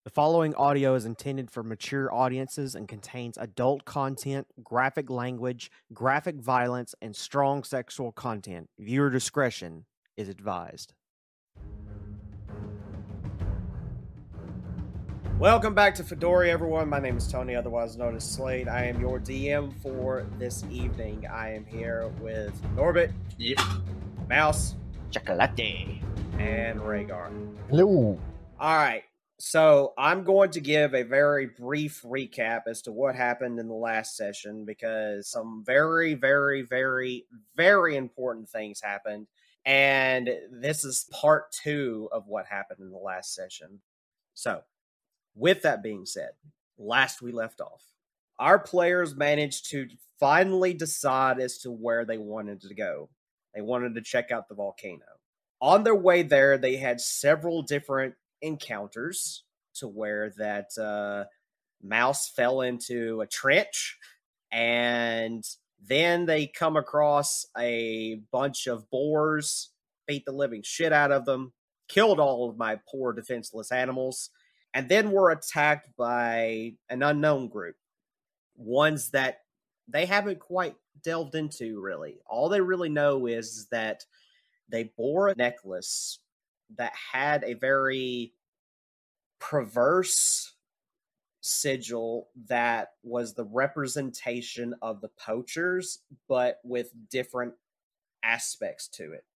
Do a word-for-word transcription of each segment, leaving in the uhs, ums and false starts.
The following audio is intended for mature audiences and contains adult content, graphic language, graphic violence, and strong sexual content. Viewer discretion is advised. Welcome back to Fedora, everyone. My name is Tony, otherwise known as Slade. I am your D M for this evening. I am here with Norbit, Yep. Mouse, Chocolate. and Rhaegar. Hello. All right. So I'm going to give a very brief recap as to what happened in the last session because some very, very, very, very important things happened. And this is part two of what happened in the last session. So, with that being said, last we left off, our players managed to finally decide as to where they wanted to go. They wanted to check out the volcano. On their way there, they had several different encounters to where that uh, Mouse fell into a trench, and then they come across a bunch of boars, beat the living shit out of them, killed all of my poor defenseless animals, and then were attacked by an unknown group. Ones that they haven't quite delved into, really. All they really know is that they bore a necklace that had a very perverse sigil that was the representation of the poachers, but with different aspects to it.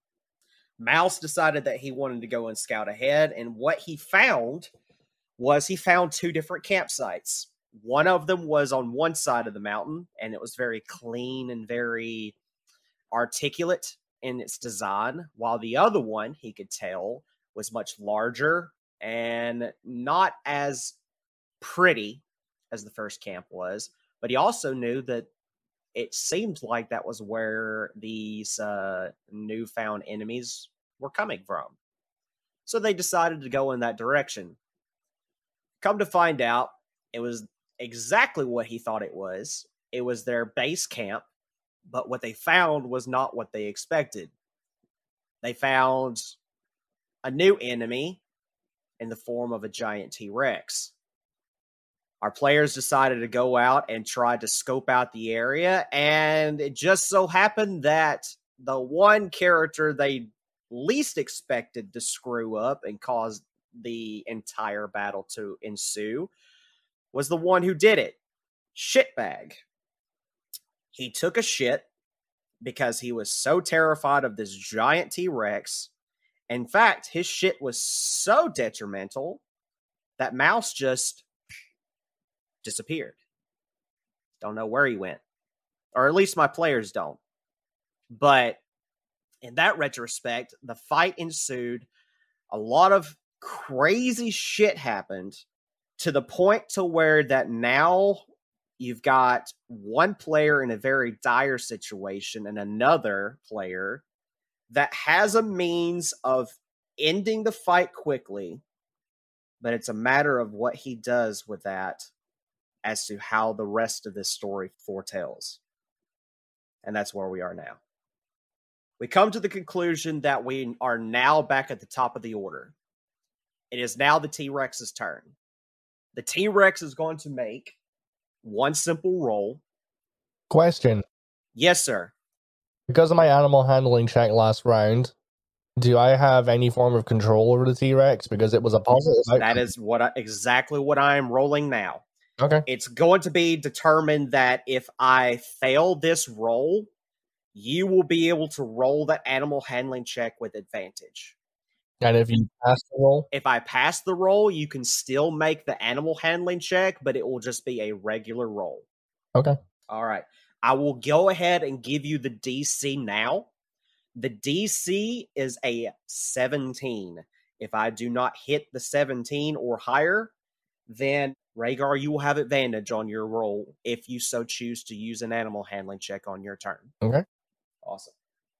Mouse decided that he wanted to go and scout ahead, and what he found was he found two different campsites. One of them was on one side of the mountain, and it was very clean and very articulate in its design, while the other one, he could tell, was much larger and not as pretty as the first camp was. But he also knew that it seemed like that was where these uh, newfound enemies were coming from. So they decided to go in that direction. Come to find out, it was exactly what he thought it was. It was their base camp. But what they found was not what they expected. They found a new enemy in the form of a giant T-Rex. Our players decided to go out and try to scope out the area, and it just so happened that the one character they least expected to screw up and cause the entire battle to ensue was the one who did it. Shitbag. He took a shit because he was so terrified of this giant T-Rex. In fact, his shit was so detrimental that Mouse just disappeared. Don't know where he went. Or at least my players don't. But in that retrospect, the fight ensued. A lot of crazy shit happened to the point to where that now you've got one player in a very dire situation and another player that has a means of ending the fight quickly, but it's a matter of what he does with that as to how the rest of this story foretells. And that's where we are now. We come to the conclusion that we are now back at the top of the order. It is now the T-Rex's turn. The T-Rex is going to make one simple roll. Question. Yes, sir. Because of my animal handling check last round, do I have any form of control over the T-Rex? Because it was a positive outcome. That is what I, exactly what I am rolling now. Okay. It's going to be determined that if I fail this roll, you will be able to roll that animal handling check with advantage. And if you pass the roll? If I pass the roll, you can still make the animal handling check, but it will just be a regular roll. Okay. All right. I will go ahead and give you the D C now. The D C is a seventeen. If I do not hit the seventeen or higher, then Rhaegar, you will have advantage on your roll if you so choose to use an animal handling check on your turn. Okay. Awesome.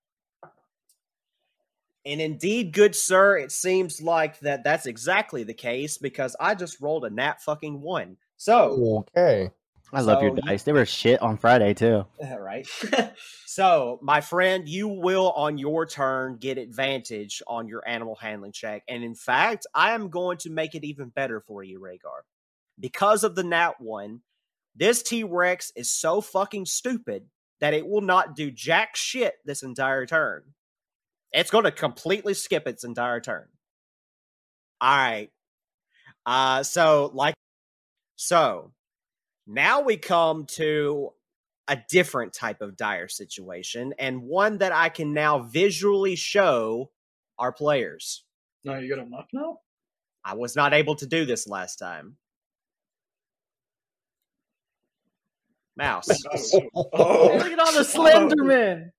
And indeed, good sir, it seems like that that's exactly the case because I just rolled a nat fucking one. So, Okay. I love your So dice. They were shit on Friday too. right. So, my friend, you will on your turn get advantage on your animal handling check. And in fact, I am going to make it even better for you, Rhaegar. Because of the nat one, this T-Rex is so fucking stupid that it will not do jack shit this entire turn. It's going to completely skip its entire turn. All right. Uh, so, like, so now we come to a different type of dire situation, and one that I can now visually show our players. No, you got a muck now? I was not able to do this last time. Mouse. Oh, oh. Look at all the Slenderman.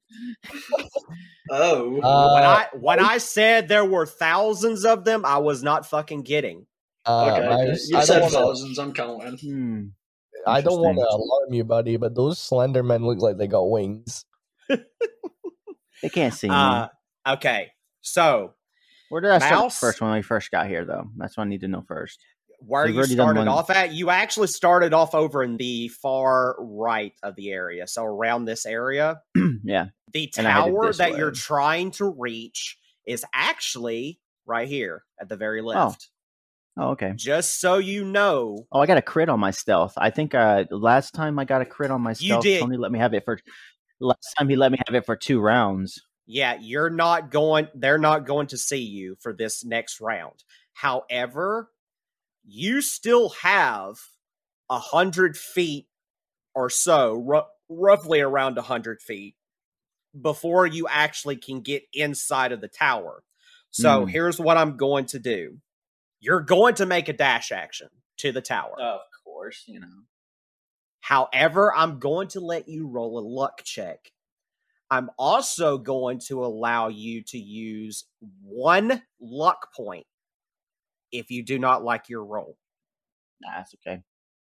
Oh. Uh, when I when I said there were thousands of them, I was not fucking kidding. uh, okay, okay. Mouse, You I said don't wanna, thousands. I'm counting. Hmm. I don't want to Interesting. alarm you, buddy, but those Slendermen look like they got wings. They can't see me. Uh, okay, so Where did I start Mouse? first when we first got here, though? That's what I need to know first. where We've you already done started one. off at, you actually started off over in the far right of the area. So around this area, Yeah. the And I headed tower this that way. you're trying to reach is actually right here at the very left. Oh, okay. Just so you know, Oh, I got a crit on my stealth. I think uh, last time I got a crit on my You stealth. did. Tony let me have it for. Last time he let me have it for two rounds. yeah, you're not going, they're not going to see you for this next round. However, you still have a hundred feet or so, r- roughly around a hundred feet, before you actually can get inside of the tower. So Hmm. here's what I'm going to do. You're going to make a dash action to the tower. Of course, you know. However, I'm going to let you roll a luck check. I'm also going to allow you to use one luck point if you do not like your roll. Nah, that's okay.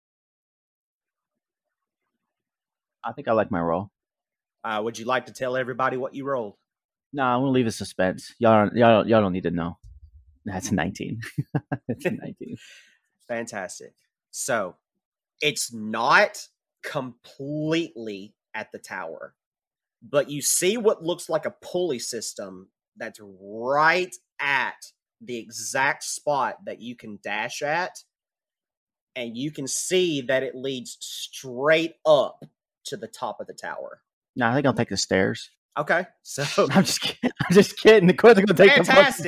I think I like my roll. Uh, would you like to tell everybody what you rolled? No, I'm gonna leave it suspense. Y'all, don't- y'all, don't- y'all don't need to know. That's a nineteen. That's a nineteen. Fantastic. So it's not completely at the tower, but you see what looks like a pulley system that's right at the exact spot that you can dash at, and you can see that it leads straight up to the top of the tower. No, I think I'll take the stairs. Okay, so I'm just kidding. I'm just kidding. The court's gonna take Fantastic.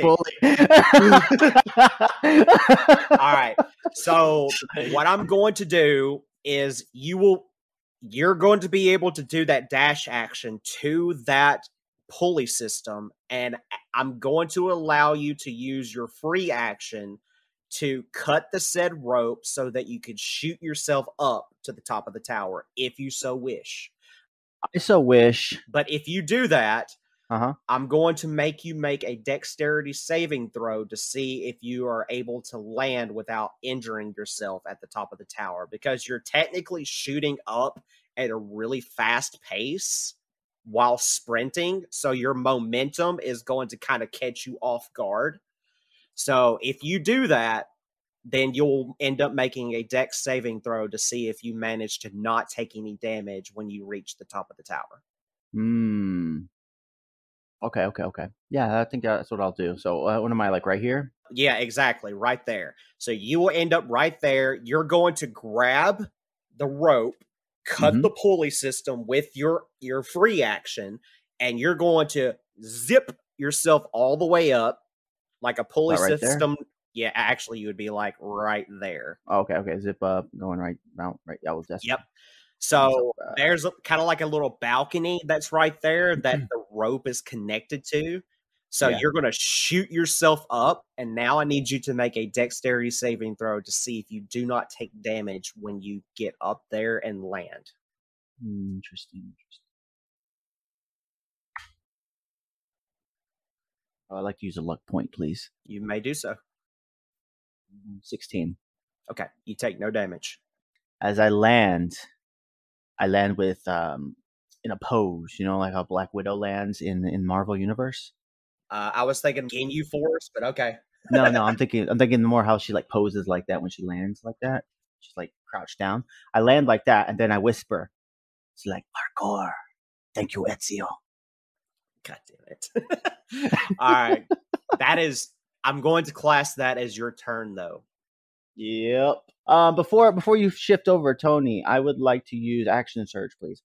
the fucking bully. all right. So what I'm going to do is you will you're going to be able to do that dash action to that pulley system, and I'm going to allow you to use your free action to cut the said rope so that you could shoot yourself up to the top of the tower if you so wish. I so wish. But if you do that, Uh huh. I'm going to make you make a dexterity saving throw to see if you are able to land without injuring yourself at the top of the tower, because you're technically shooting up at a really fast pace while sprinting. So your momentum is going to kind of catch you off guard. So if you do that, then you'll end up making a dex saving throw to see if you manage to not take any damage when you reach the top of the tower. Hmm. Okay. Okay. Okay. Yeah, I think that's what I'll do. So, uh, what am I like right here? Yeah, exactly. Right there. So you will end up right there. You're going to grab the rope, cut Mhm. the pulley system with your, your free action, and you're going to zip yourself all the way up like a pulley About right there? system. Yeah, actually, you would be like right there. Oh, okay. Okay. Zip up, going right down. Right. That was that's. Yep. So Uh, there's kind of like a little balcony that's right there that the rope is connected to. So Yeah. you're going to shoot yourself up, and now I need you to make a dexterity saving throw to see if you do not take damage when you get up there and land. Hmm, Interesting. Interesting. Oh, I'd like to use a luck point, please. You may do so. Sixteen. Okay, you take no damage. As I land, I land with um in a pose. You know, like how Black Widow lands in in Marvel Universe. Uh, I was thinking Ginyu Force, but okay. No, no, I'm thinking I'm thinking more how she like poses like that when she lands like that. just like crouched down. I land like that, and then I whisper, "It's like parkour. Thank you, Ezio." God damn it! All right, that is. I'm going to class that as your turn, though. Yep. Um, before before you shift over, Tony, I would like to use action surge, please.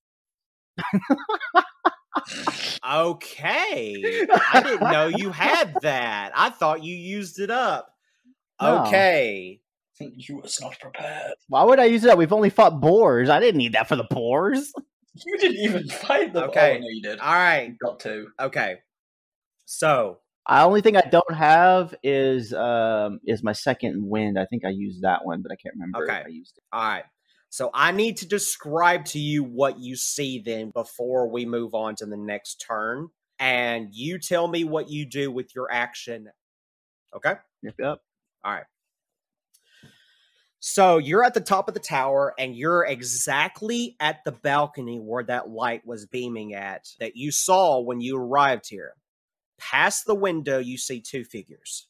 Okay, I didn't know you had that. I thought you used it up. No. Okay. You was not prepared. Why would I use it up? We've only fought boars. I didn't need that for the boars. You didn't even fight them. Okay. Oh, no, you did. All right. You got to. Okay. So The only thing I don't have is um is my second wind. I think I used that one, but I can't remember Okay. if I used it. All right. So I need to describe to you what you see then before we move on to the next turn. And you tell me what you do with your action. Okay? Yep, yep. All right. So you're at the top of the tower and you're exactly at the balcony where that light was beaming at that you saw when you arrived here. Past the window, you see two figures.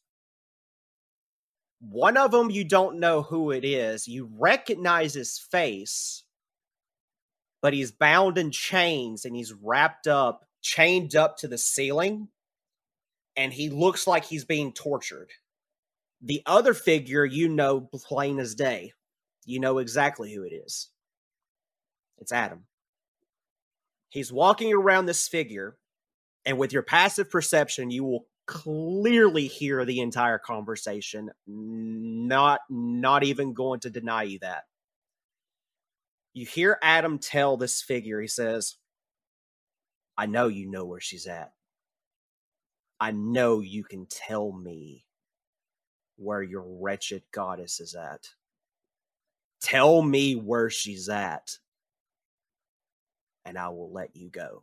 One of them, you don't know who it is. You recognize his face, but he's bound in chains and he's wrapped up, chained up to the ceiling, and he looks like he's being tortured. The other figure, you know plain as day. You know exactly who it is. It's Adam. He's walking around this figure, and with your passive perception, you will clearly hear the entire conversation. Not, not even going to deny you that. You hear Adam tell this figure, he says, "I know you know where she's at. I know you can tell me where your wretched goddess is at. Tell me where she's at, and I will let you go."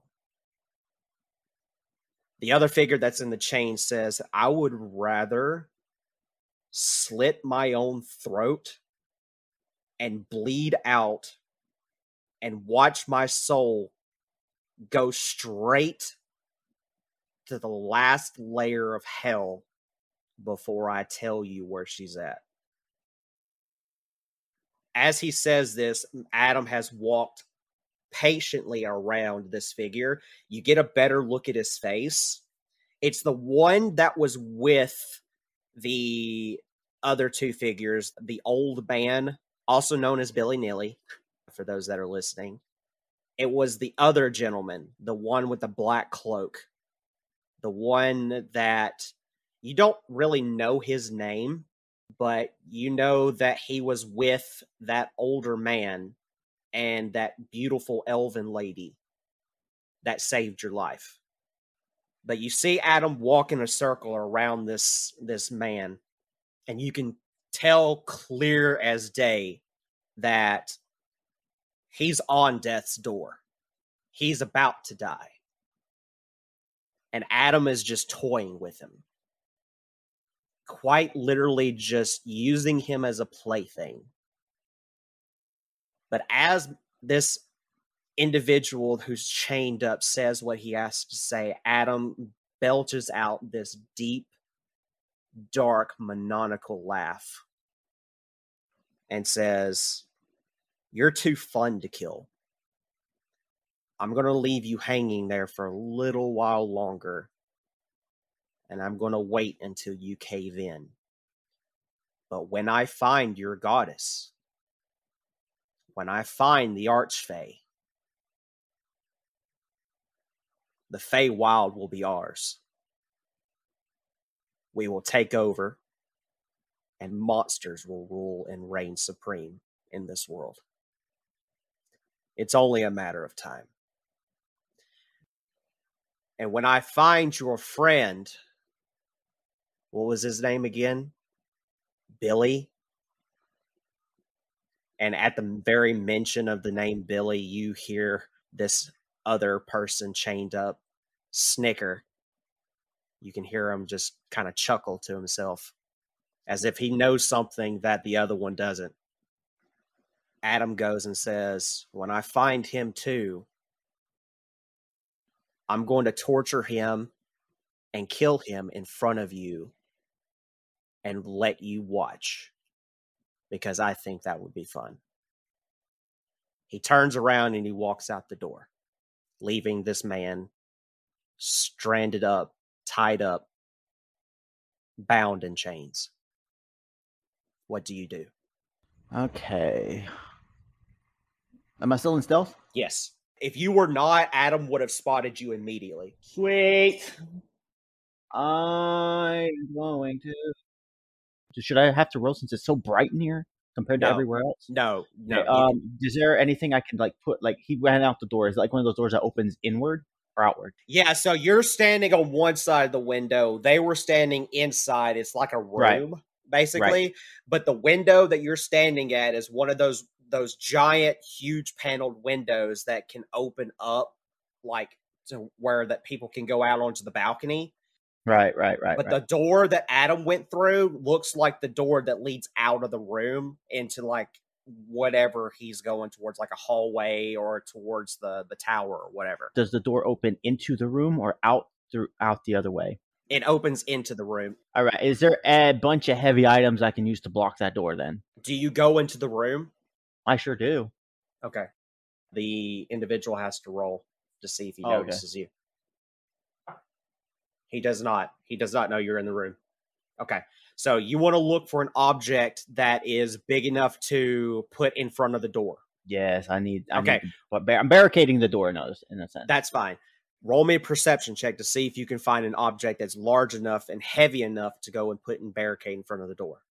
The other figure that's in the chain says, "I would rather slit my own throat and bleed out and watch my soul go straight to the last layer of hell before I tell you where she's at." As he says this, Adam has walked patiently around this figure. You get a better look at his face. It's the one that was with the other two figures, the old man, also known as Billy Nilly, for those that are listening. It was the other gentleman, the one with the black cloak, the one that you don't really know his name, but you know that he was with that older man and that beautiful elven lady that saved your life. But you see Adam walk in a circle around this, this man, and you can tell clear as day that he's on death's door. He's about to die. And Adam is just toying with him. Quite literally just using him as a plaything. But as this individual who's chained up says what he has to say, Adam belches out this deep, dark, maniacal laugh and says, "You're too fun to kill. I'm going to leave you hanging there for a little while longer, and I'm going to wait until you cave in. But when I find your goddess, when I find the Archfey, the Feywild will be ours. We will take over, and monsters will rule and reign supreme in this world. It's only a matter of time. And when I find your friend," what was his name again? Billy. And at the very mention of the name Billy, you hear this other person chained up snicker. You can hear him just kind of chuckle to himself as if he knows something that the other one doesn't. Adam goes and says, "When I find him too, I'm going to torture him and kill him in front of you and let you watch." because I think that would be fun. He turns around and he walks out the door, leaving this man stranded up, tied up, bound in chains. What do you do? Okay. Am I still in stealth? Yes. If you were not, Adam would have spotted you immediately. Sweet. I'm going to. Should I have to roll since it's so bright in here compared No. to everywhere else? No, no. Okay, you um, can- is there anything I can like put? Like he ran out the door. Is it like one of those doors that opens inward or outward? yeah, so you're standing on one side of the window. They were standing inside. It's like a room, Right. basically. But the window that you're standing at is one of those those giant, huge paneled windows that can open up, like to where that people can go out onto the balcony. Right, right, right. But right. the door that Adam went through looks like the door that leads out of the room into like whatever he's going towards, like a hallway or towards the the tower or whatever. Does the door open into the room or out through out the other way? It opens into the room. All right. Is there a bunch of heavy items I can use to block that door? Then Do you go into the room? I sure do. Okay. The individual has to roll to see if he Oh, okay. notices you. He does not. He does not know you're in the room. Okay. So you want to look for an object that is big enough to put in front of the door. Yes, I need. I Okay. Need to, but bar- I'm barricading the door in a, in a sense. That's fine. Roll me a perception check to see if you can find an object that's large enough and heavy enough to go and put in barricade in front of the door.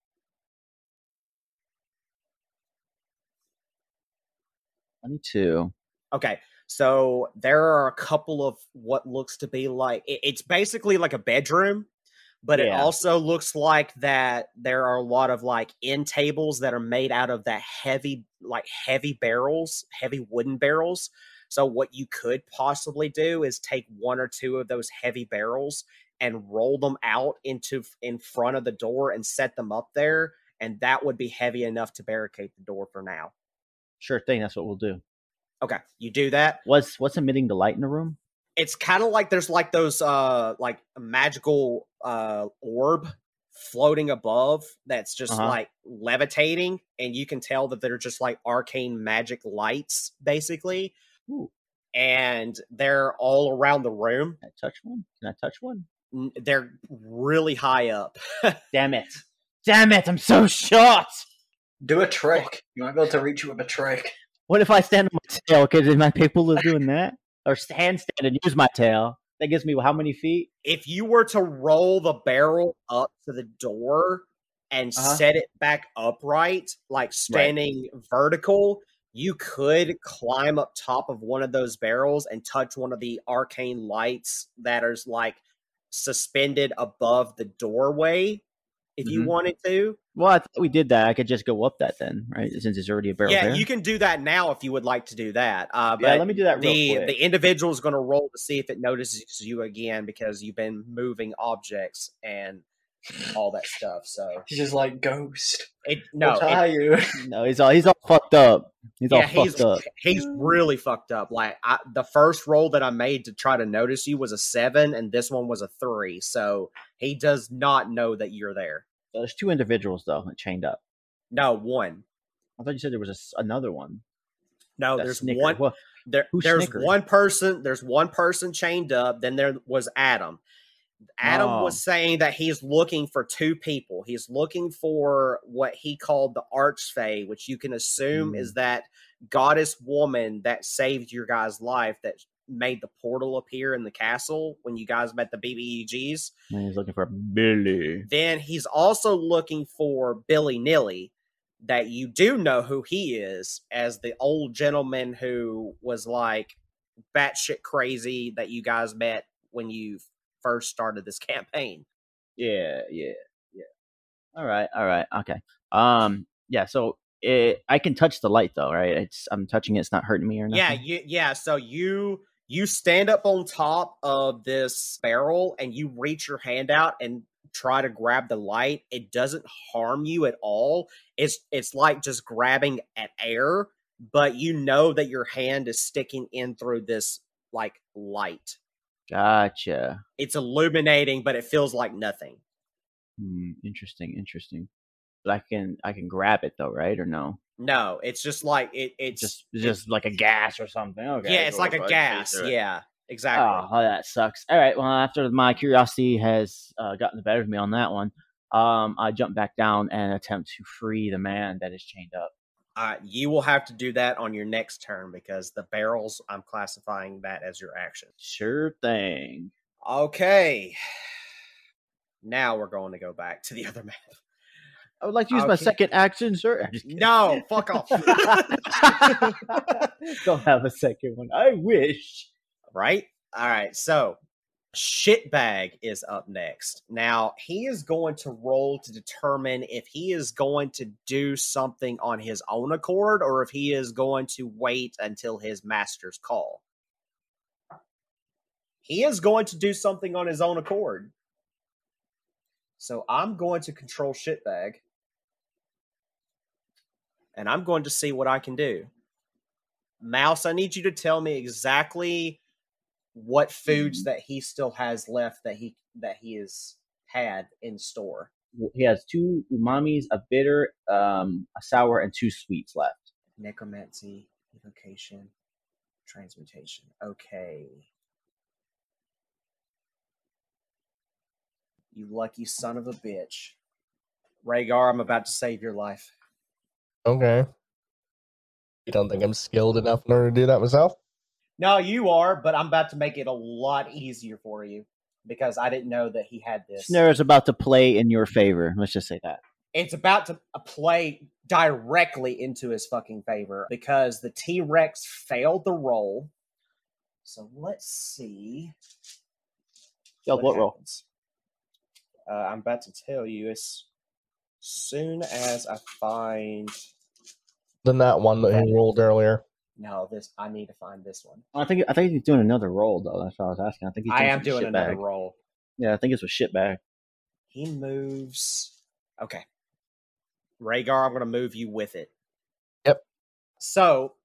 twenty-two. Okay, so there are a couple of what looks to be like it, it's basically like a bedroom, but it Yeah. also looks like that there are a lot of like end tables that are made out of that heavy, like heavy barrels, heavy wooden barrels. So what you could possibly do is take one or two of those heavy barrels and roll them out into in front of the door and set them up there, and that would be heavy enough to barricade the door for now. Sure thing. That's what we'll do. Okay, you do that. What's what's emitting the light in the room? It's kind of like there's like those uh like a magical uh orb floating above that's just Uh-huh. like levitating, and you can tell that they're just like arcane magic lights basically. Ooh. And they're all around the room. Can I touch one? Can I touch one? N- They're really high up. Damn it! Damn it! I'm so short. Do a trick. You might be able to reach you with a trick. What if I stand on my tail? Okay, am I capable of doing that? Or handstand and use my tail? That gives me how many feet? If you were to roll the barrel up to the door and Uh-huh. set it back upright, like standing vertical, you could climb up top of one of those barrels and touch one of the arcane lights that is like suspended above the doorway if you Mhm. wanted to. Well, I thought we did that. I could just go up that then, right? Since it's already a barrel Yeah, there. you can do that now if you would like to do that. Uh, but Yeah, let me do that real the quick. the individual is going to roll to see if it notices you again because you've been moving objects and all that stuff. So He's just like ghost. it no, What it- are you? No, he's all he's all fucked up. He's yeah, all he's fucked up. he's really fucked up. Like I, the first roll that I made to try to notice you was a seven, and this one was a three. So he does not know that you're there. So there's two individuals though chained up. No, one. I thought you said there was a s another one. No, That there's snickered. one. Well, There, Who there's snickered? one person. There's one person chained up. Then there was Adam. Adam Oh. was saying that he's looking for two people. He's looking for what he called the Archfey, which you can assume Mm. is that goddess woman that saved your guys' life, that made the portal appear in the castle when you guys met the B B E Gs. and he's looking for Billy. Then he's also looking for Billy Nilly, that you do know who he is, as the old gentleman who was like batshit crazy that you guys met when you first started this campaign. Yeah, yeah, yeah. All right, all right, okay. Um, yeah. So it, I can touch the light though, right? It's I'm touching it. It's not hurting me or nothing. Yeah, you, yeah. So you you stand up on top of this barrel and you reach your hand out and try to grab the light. It doesn't harm you at all. It's it's like just grabbing at air, but you know that your hand is sticking in through this like light. Gotcha. It's illuminating, but it feels like nothing. Hmm, interesting, interesting. But I can I can grab it though, right? Or no? No, it's just like it. It's Just it's just like a gas or something. Okay. yeah, it's so like if a I gas. see through it. Yeah, exactly. Oh, that sucks. All right. Well, after my curiosity has uh, gotten the better of me on that one, um, I jump back down and attempt to free the man that is chained up. Uh, you will have to do that on your next turn because the barrels, I'm classifying that as your action. Sure thing. Okay. Now we're going to go back to the other map. I would like to use my Okay. second action, sir. I'm just kidding. No, fuck off. Don't have a second one. I wish. Right? All right. So, Shitbag is up next. Now, he is going to roll to determine if he is going to do something on his own accord or if he is going to wait until his master's call. He is going to do something on his own accord. So, I'm going to control Shitbag. And I'm going to see what I can do. Mouse, I need you to tell me exactly what foods that he still has left that he that he has had in store. He has two umamis, a bitter, um, a sour, and two sweets left. Necromancy, evocation, transmutation. Okay. You lucky son of a bitch. Rhaegar, I'm about to save your life. Okay. You don't think I'm skilled enough in order to do that myself? No, you are, but I'm about to make it a lot easier for you because I didn't know that he had this. Snare is about to play in your favor. Let's just say that. It's about to play directly into his fucking favor because the T-Rex failed the roll. So let's see. Yo, what roll? Uh, I'm about to tell you as soon as I find. Than that one that he rolled earlier. No, this I need to find this one. I think I think he's doing another roll though. That's what I was asking. I think he's doing I am some doing shit another bag. roll. Yeah, I think it's with shitbag. He moves. Okay. Rhaegar, I'm going to move you with it. Yep. So,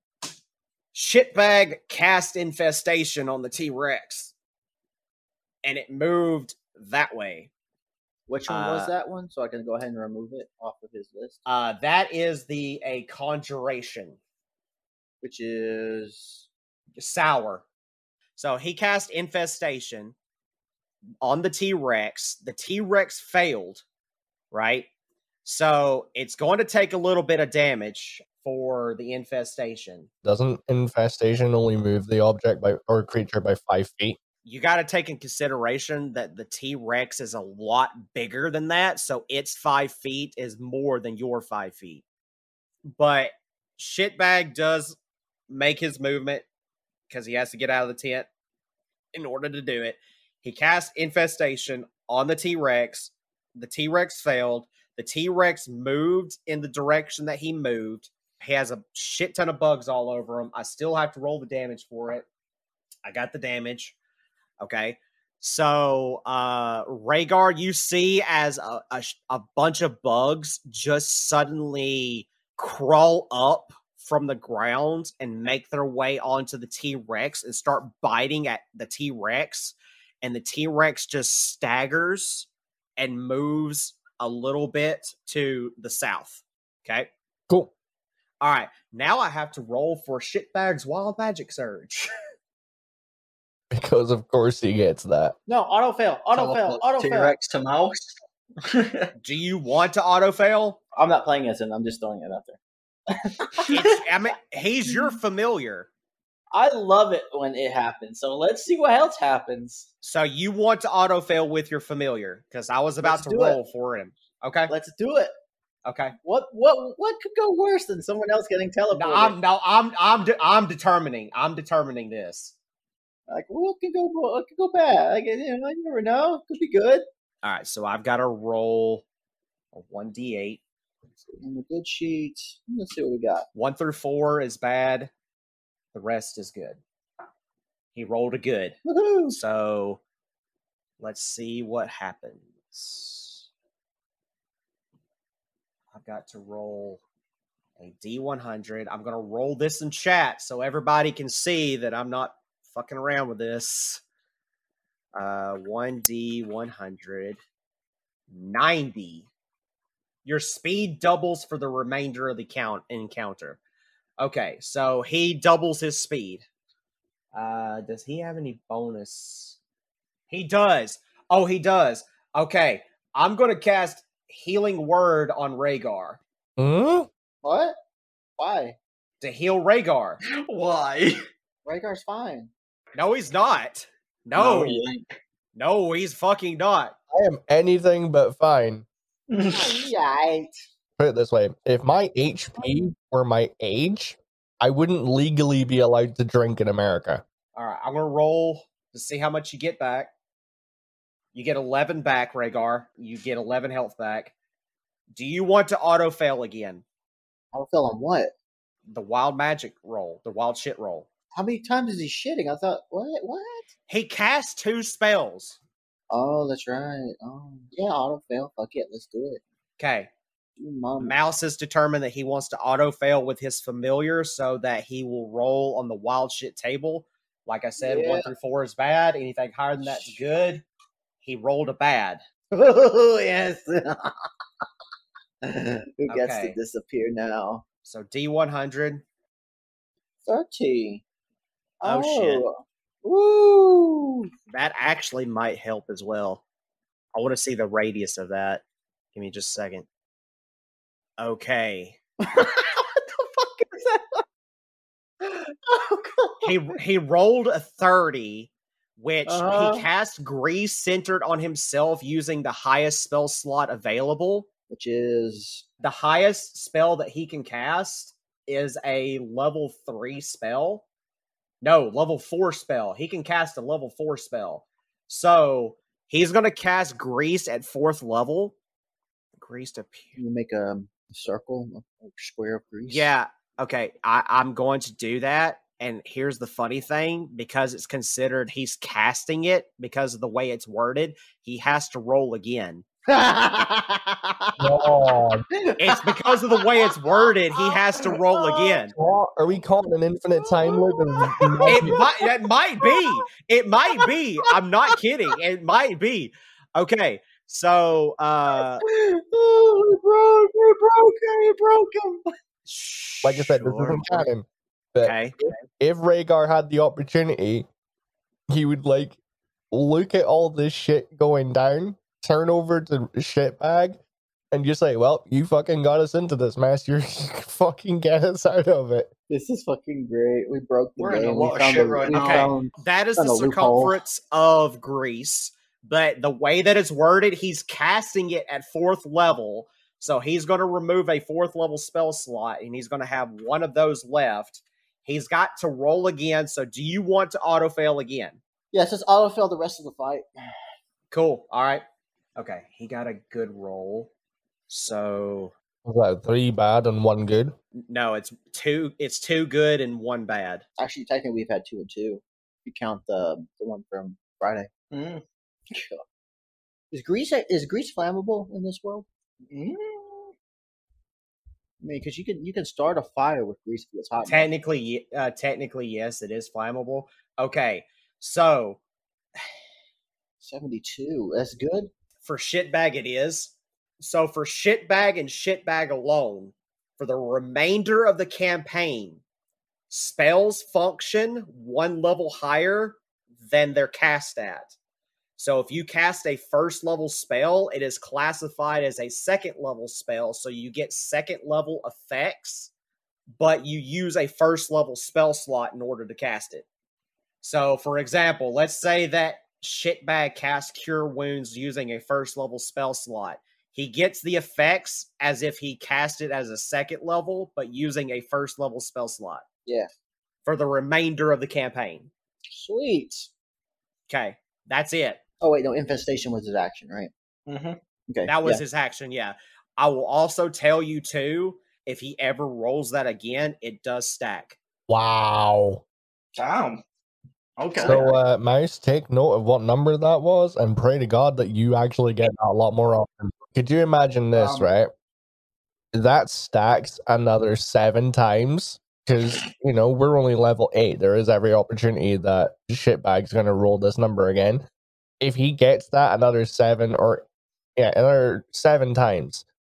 Shitbag cast Infestation on the T-Rex. And it moved that way. Which one Uh, was that one? So I can go ahead and remove it off of his list. Uh, that is the a conjuration. Which is Sour. So he cast Infestation on the T-Rex. The T-Rex failed, right? So it's going to take a little bit of damage for the Infestation. Doesn't Infestation only move the object by or creature by five feet? You got to take in consideration that the T-Rex is a lot bigger than that, so its five feet is more than your five feet. But Shitbag does make his movement because he has to get out of the tent in order to do it. He cast Infestation on the T-Rex. The T-Rex failed. The T-Rex moved in the direction that he moved. He has a shit ton of bugs all over him. I still have to roll the damage for it. I got the damage. Okay. So, uh, Rhaegar, you see as a, a, a bunch of bugs just suddenly crawl up from the ground and make their way onto the T-Rex and start biting at the T-Rex. And the T-Rex just staggers and moves a little bit to the south. Okay. Cool. All right. Now I have to roll for Shitbag's Wild Magic Surge. Because of course he gets that. no auto fail, auto fail, auto fail. T-Rex to mouse. Do you want to auto fail? I'm not playing as him. I'm just throwing it out there. It's, I mean, he's your familiar. I love it when it happens. So let's see what else happens. So you want to auto fail with your familiar because I was about Let's to do roll for him. Okay. Let's do it. Okay. What what what could go worse than someone else getting teleported? No, I'm no, I'm I'm de- I'm determining. I'm determining this. Like what could go what could go bad? Like, you know, you never know. Could be good. All right. So I've got to roll a one d eight. On the good sheet. Let's see what we got. One through four is bad. The rest is good. He rolled a good. Woohoo! So let's see what happens. I've got to roll a D one hundred. I'm going to roll this in chat so everybody can see that I'm not fucking around with this. Uh, one D one hundred. ninety. Your speed doubles for the remainder of the count encounter. Okay, so he doubles his speed. Uh, does he have any bonus? He does. Oh, he does. Okay, I'm going to cast Healing Word on Rhaegar. Hmm? What? Why? To heal Rhaegar. Why? Rhaegar's fine. No, he's not. No. he ain't. No, he's fucking not. I am anything but fine. Yikes. Put it this way: if my H P were my age, I wouldn't legally be allowed to drink in America. All right, I'm going to roll to see how much you get back. You get eleven back, Rhaegar. You get eleven health back. Do you want to auto fail again? I don't feel on what? The wild magic roll, the wild shit roll. How many times is he shitting? I thought, what? What? He cast two spells. Oh, that's right. Oh, yeah, auto fail. Fuck it, let's do it. Okay. Mom. Mouse has determined that he wants to auto fail with his familiar so that he will roll on the wild shit table. Like I said, Yeah. one through four is bad. Anything higher than that's good. He rolled a bad. Oh, yes. Who gets Okay. to disappear now? So D one hundred. thirty. Oh, shit. Woo! That actually might help as well. I want to see the radius of that. Give me just a second. Okay. What the fuck is that? Oh, God. He he rolled a thirty, which Uh-huh. he cast Grease centered on himself using the highest spell slot available. Which is The highest spell that he can cast is a level three spell. No, level four spell. He can cast a level four spell. So he's going to cast Grease at fourth level. Grease to you make a circle, a square of grease. Yeah. Okay. I, I'm going to do that. And here's the funny thing, because it's considered he's casting it because of the way it's worded, he has to roll again. God. It's because of the way it's worded, he has to roll again. What? Are we caught in an infinite time loop? It might it might be. It might be. I'm not kidding. It might be. Okay. So uh Oh, we broke, we broke him, we broke him. Like I said, this sure. isn't canon. But Okay. if Rhaegar had the opportunity, he would like look at all this shit going down, turn over to shitbag, and just say, "Well, you fucking got us into this mess. You're fucking get us out of it." This is fucking great. We broke the We're in game. a We lot of found shit the- right we now. found- That is Found the a loophole. circumference of Greece, but the way that it's worded, he's casting it at fourth level. So he's going to remove a fourth level spell slot, and he's going to have one of those left. He's got to roll again. So do you want to auto fail again? Yes, it's autofill the rest of the fight. Cool. All right. Okay. He got a good roll. So Was that three bad and one good? no, it's two. It's two good and one bad. Actually, technically, we've had two and two. If you count the the one from Friday. Mm. Is grease is grease flammable in this world? Mm. I mean, because you can you can start a fire with grease if it's hot. enough. Technically, ye- uh, technically, yes, it is flammable. Okay. So seventy-two. That's good. for shitbag, it is. So for shitbag and shitbag alone, for the remainder of the campaign, spells function one level higher than they're cast at. So if you cast a first level spell, it is classified as a second level spell. So you get second level effects, but you use a first level spell slot in order to cast it. So for example, let's say that shitbag casts Cure Wounds using a first level spell slot. He gets the effects as if he cast it as a second level, but using a first level spell slot. Yeah. For the remainder of the campaign. Sweet. Okay, that's it. Oh wait, no. Infestation was his action, right? Mm-hmm. Okay. That was yeah. his action, yeah. I will also tell you, too, if he ever rolls that again, it does stack. Wow. Damn. Okay. So, uh, Mouse, take note of what number that was and pray to God that you actually get that a lot more often. Could you imagine this, Um, right? That stacks another seven times because, you know, we're only level eight. There is every opportunity that shitbag's going to roll this number again. If he gets that another seven or, yeah, another seven times,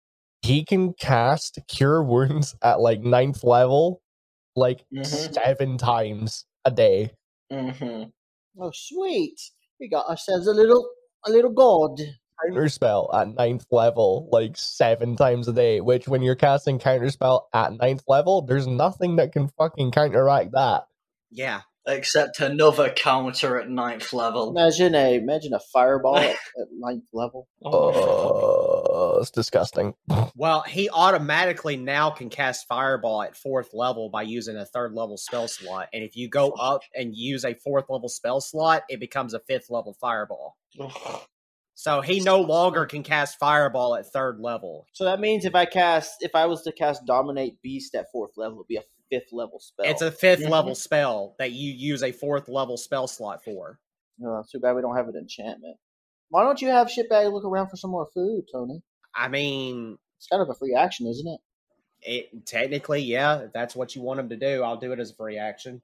he can cast Cure Wounds at like ninth level, like Mhm. seven times a day. Mm-hmm. Oh, sweet. We got ourselves a little a little god. Counterspell at ninth level, like seven times a day. Which, when you're casting Counterspell at ninth level, there's nothing that can fucking counteract that. Yeah. Except another counter at ninth level. Imagine a imagine a fireball at, at ninth level. Oh, fuck. Oh, it's disgusting. Well, he automatically now can cast Fireball at fourth level by using a third level spell slot. And if you go up and use a fourth level spell slot, it becomes a fifth level Fireball. Ugh. So he no longer can cast Fireball at third level. So that means if I cast if I was to cast Dominate Beast at fourth level, it'd be a fifth level spell. It's a fifth Mhm. level spell that you use a fourth level spell slot for. Oh, too bad we don't have an enchantment. Why don't you have Shitbag look around for some more food, Tony? I mean, It's kind of a free action, isn't it? it technically, yeah, if that's what you want him to do, I'll do it as a free action.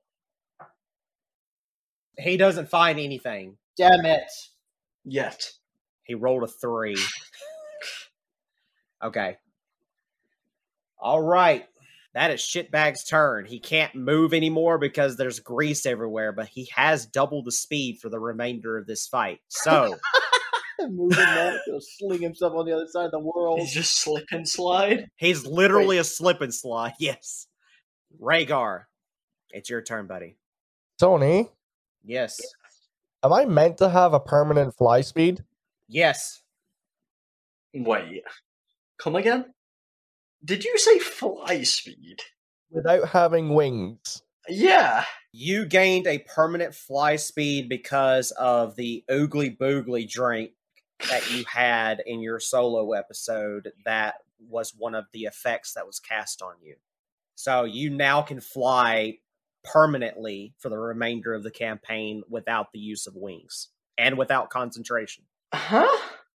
He doesn't find anything. Damn it. Yet. He rolled a three. Okay. All right. That is Shitbag's turn. He can't move anymore because there's grease everywhere, but he has double the speed for the remainder of this fight. So, Moving that, he'll sling himself on the other side of the world. He's just slip and slide. he's literally a slip and slide. Yes. Rhaegar, it's your turn, buddy. Tony, Yes. am I meant to have a permanent fly speed? Yes. Wait. Come again? Did you say fly speed? Without having wings? Yeah. You gained a permanent fly speed because of the Oogly Boogly drink that you had in your solo episode. That was one of the effects that was cast on you. So you now can fly permanently for the remainder of the campaign without the use of wings and without concentration. Huh?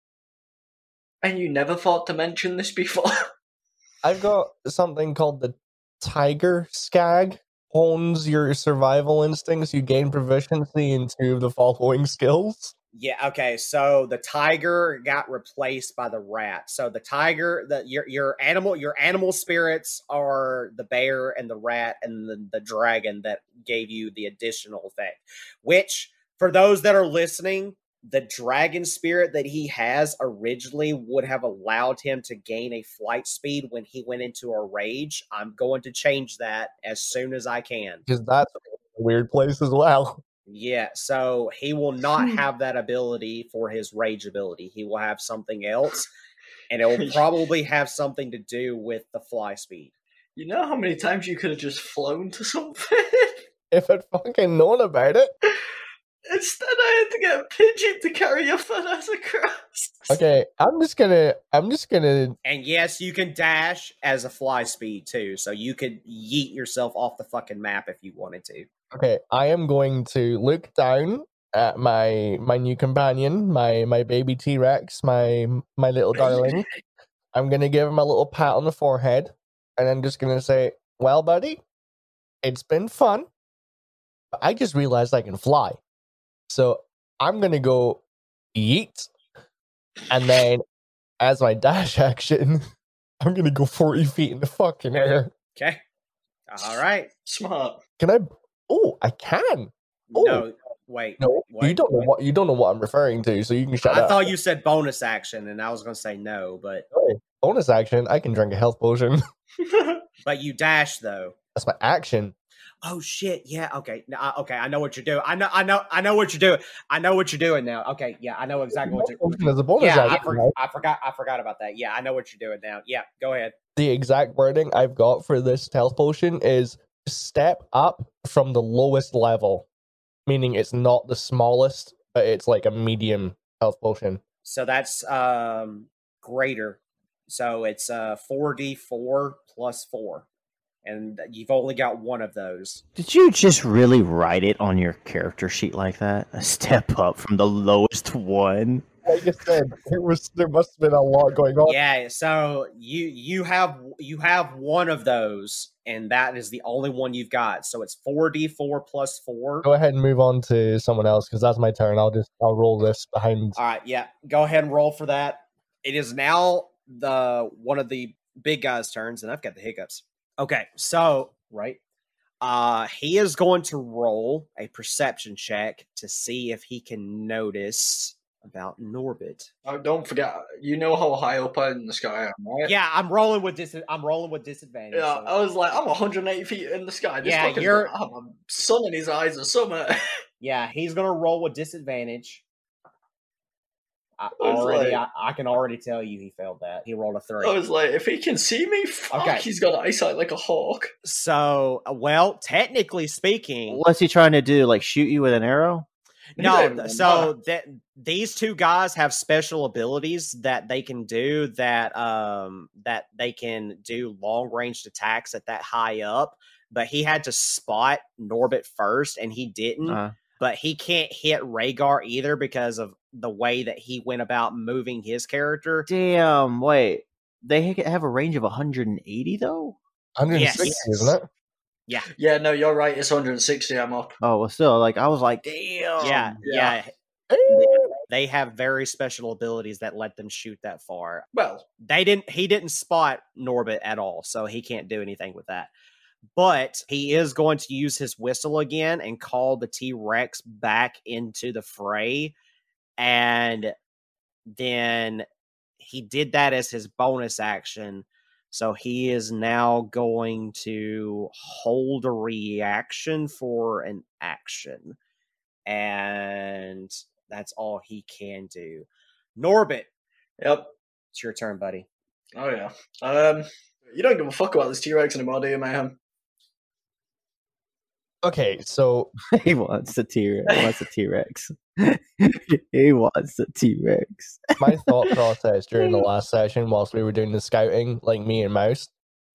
And you never thought to mention this before? I've got something called the Tiger Skag. Hones your survival instincts. You gain proficiency in two of the following skills. Yeah, okay, so the tiger got replaced by the rat. So the tiger, the your your animal your animal spirits are the bear and the rat and the, the dragon that gave you the additional effect. Which, for those that are listening, the dragon spirit that he has originally would have allowed him to gain a flight speed when he went into a rage. I'm going to change that as soon as I can. Because that's a weird place as well. Yeah, so he will not have that ability for his rage ability. He will have something else, and it will probably have something to do with the fly speed. You know how many times you could have just flown to something? If I'd fucking known about it. Instead, I had to get a pigeon to carry your fat ass across. Okay, I'm just gonna, I'm just gonna, And yes, you can dash as a fly speed too, so you could yeet yourself off the fucking map if you wanted to. okay, I am going to look down at my, my new companion, my, my baby T-Rex, my, my little darling. I'm gonna give him a little pat on the forehead, and I'm just gonna say, well, buddy, it's been fun, but I just realized I can fly. So I'm gonna go yeet, and then as my dash action, I'm gonna go forty feet in the fucking air. Okay. All right. Smart. Can I? Oh, I can. Oh. No, wait. No, what? you don't know what you don't know what I'm referring to, so you can shut I up. thought you said bonus action, and I was going to say no, but Okay, bonus action. I can drink a health potion. but you dash though. That's my action. Oh shit! Yeah. Okay. No, I- okay. I know what you're doing. I know. I know. I know what you're doing. I know what you're doing now. Okay. Yeah. I know exactly what you're. What you're As a bonus yeah. I, action, for, right? I forgot. I forgot about that. Yeah. I know what you're doing now. Yeah. Go ahead. The exact wording I've got for this health potion is step up from the lowest level, meaning it's not the smallest, but it's like a medium health potion. So that's um greater. So it's uh four d four plus four, and you've only got one of those. Did you just really write it on your character sheet like that? A step up from the lowest one? Like I said, it was there must have been a lot going on. Yeah. So you you have you have one of those, and that is the only one you've got. So it's four d four plus four. Go ahead and move on to someone else because that's my turn. I'll just I'll roll this behind. All right, yeah. Go ahead and roll for that. It is now the one of the big guy's turns, and I've got the hiccups. Okay, so right, uh, he is going to roll a perception check to see if he can notice about Norbit. Oh, don't forget, you know how high up in the sky I am, right? Yeah, I'm rolling with dis. I'm rolling with disadvantage. Yeah, so- I was like, I'm one hundred eighty feet in the sky. This Yeah, fucking you're- I have a sun in his eyes or something. Yeah, he's gonna roll with disadvantage. I I was already, like- I, I can already tell you he failed that. He rolled a three. I was like, if he can see me, fuck, Okay. he's got eyesight like a hawk. So, uh, well, technically speaking, What's he trying to do? Like shoot you with an arrow? no. He th- don't So that these two guys have special abilities that they can do that um that they can do long ranged attacks at that high up. But he had to spot Norbit first, and he didn't. Uh, But he can't hit Rhaegar either because of the way that he went about moving his character. damn. Wait, they ha- have a range of one hundred eighty though. one hundred sixty, Yes. isn't it? Yeah, Yeah, no, you're right. It's one hundred sixty. I'm up. Oh well, still like I was like, damn. yeah, yeah. yeah. They have very special abilities that let them shoot that far. Well, They didn't. He didn't spot Norbit at all, so he can't do anything with that. But he is going to use his whistle again and call the T-Rex back into the fray. And then he did that as his bonus action. So he is now going to hold a reaction for an action. And that's all he can do. Norbit, yep. it's your turn, buddy. Oh yeah. Um, you don't give a fuck about this T-Rex anymore, do you, Mayhem? Okay, so he wants the T Rex. He wants the T Rex. He wants the T Rex. my thought process during the last session, whilst we were doing the scouting, like me and Mouse,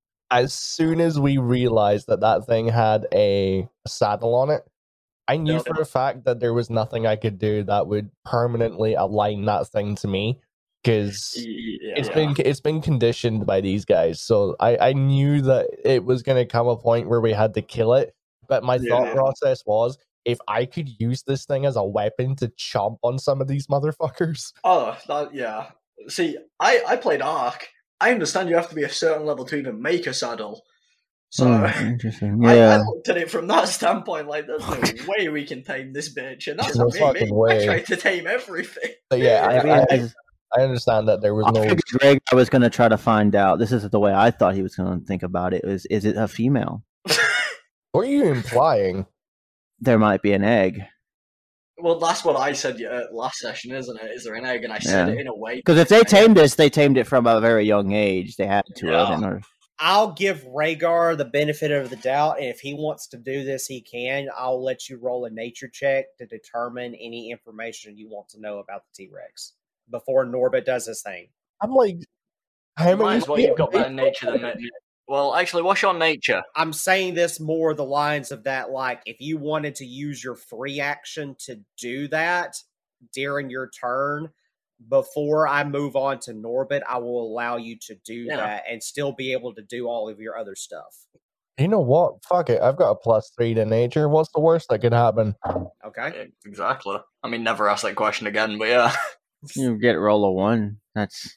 as soon as we realized that that thing had a saddle on it, I knew Yep. for a fact that there was nothing I could do that would permanently align that thing to me, because Yeah, it's yeah. been it's been conditioned by these guys. So I I knew that it was going to come a point where we had to kill it. But my thought Yeah. process was, if I could use this thing as a weapon to chomp on some of these motherfuckers. Oh, that, yeah. See, I, I played Ark. I understand you have to be a certain level to even make a saddle. So Hmm, interesting. I, I Yeah. looked at it from that standpoint, like, there's no way we can tame this bitch. And that's No me, fucking me. way. I tried to tame everything. But yeah, I I, mean, I, it's- I understand that there was I no. figured Greg I was going to try to find out. This is the way I thought he was going to think about it. Was is it a female? What are you implying? There might be an egg Well, that's what I said uh, last session, isn't it? Is there an egg? And I said Yeah. it in a way. because if they tamed this, they tamed it from a very young age. They had to have Yeah. in order. I'll give Rhaegar the benefit of the doubt, and if he wants to do this, he can. I'll let you roll a nature check to determine any information you want to know about the T-Rex before Norbit does his thing. I'm like, how You might many? as well you've got better nature than me. Well, actually, what's your nature? I'm saying this more the lines of that, like, if you wanted to use your free action to do that during your turn, before I move on to Norbit, I will allow you to do Yeah. that and still be able to do all of your other stuff. You know what? Fuck it. I've got a plus three to nature. What's the worst that could happen? Okay? Exactly. I mean, never ask that question again, but yeah. You get roll a one. That's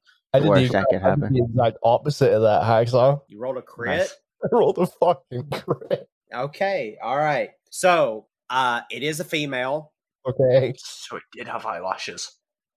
I The did the, worst that exact, could I did happen. the exact opposite of that, Hacksaw. You rolled a crit? Nice. I rolled a fucking crit. Okay, all right. So, uh, it is a female. Okay. So it did have eyelashes.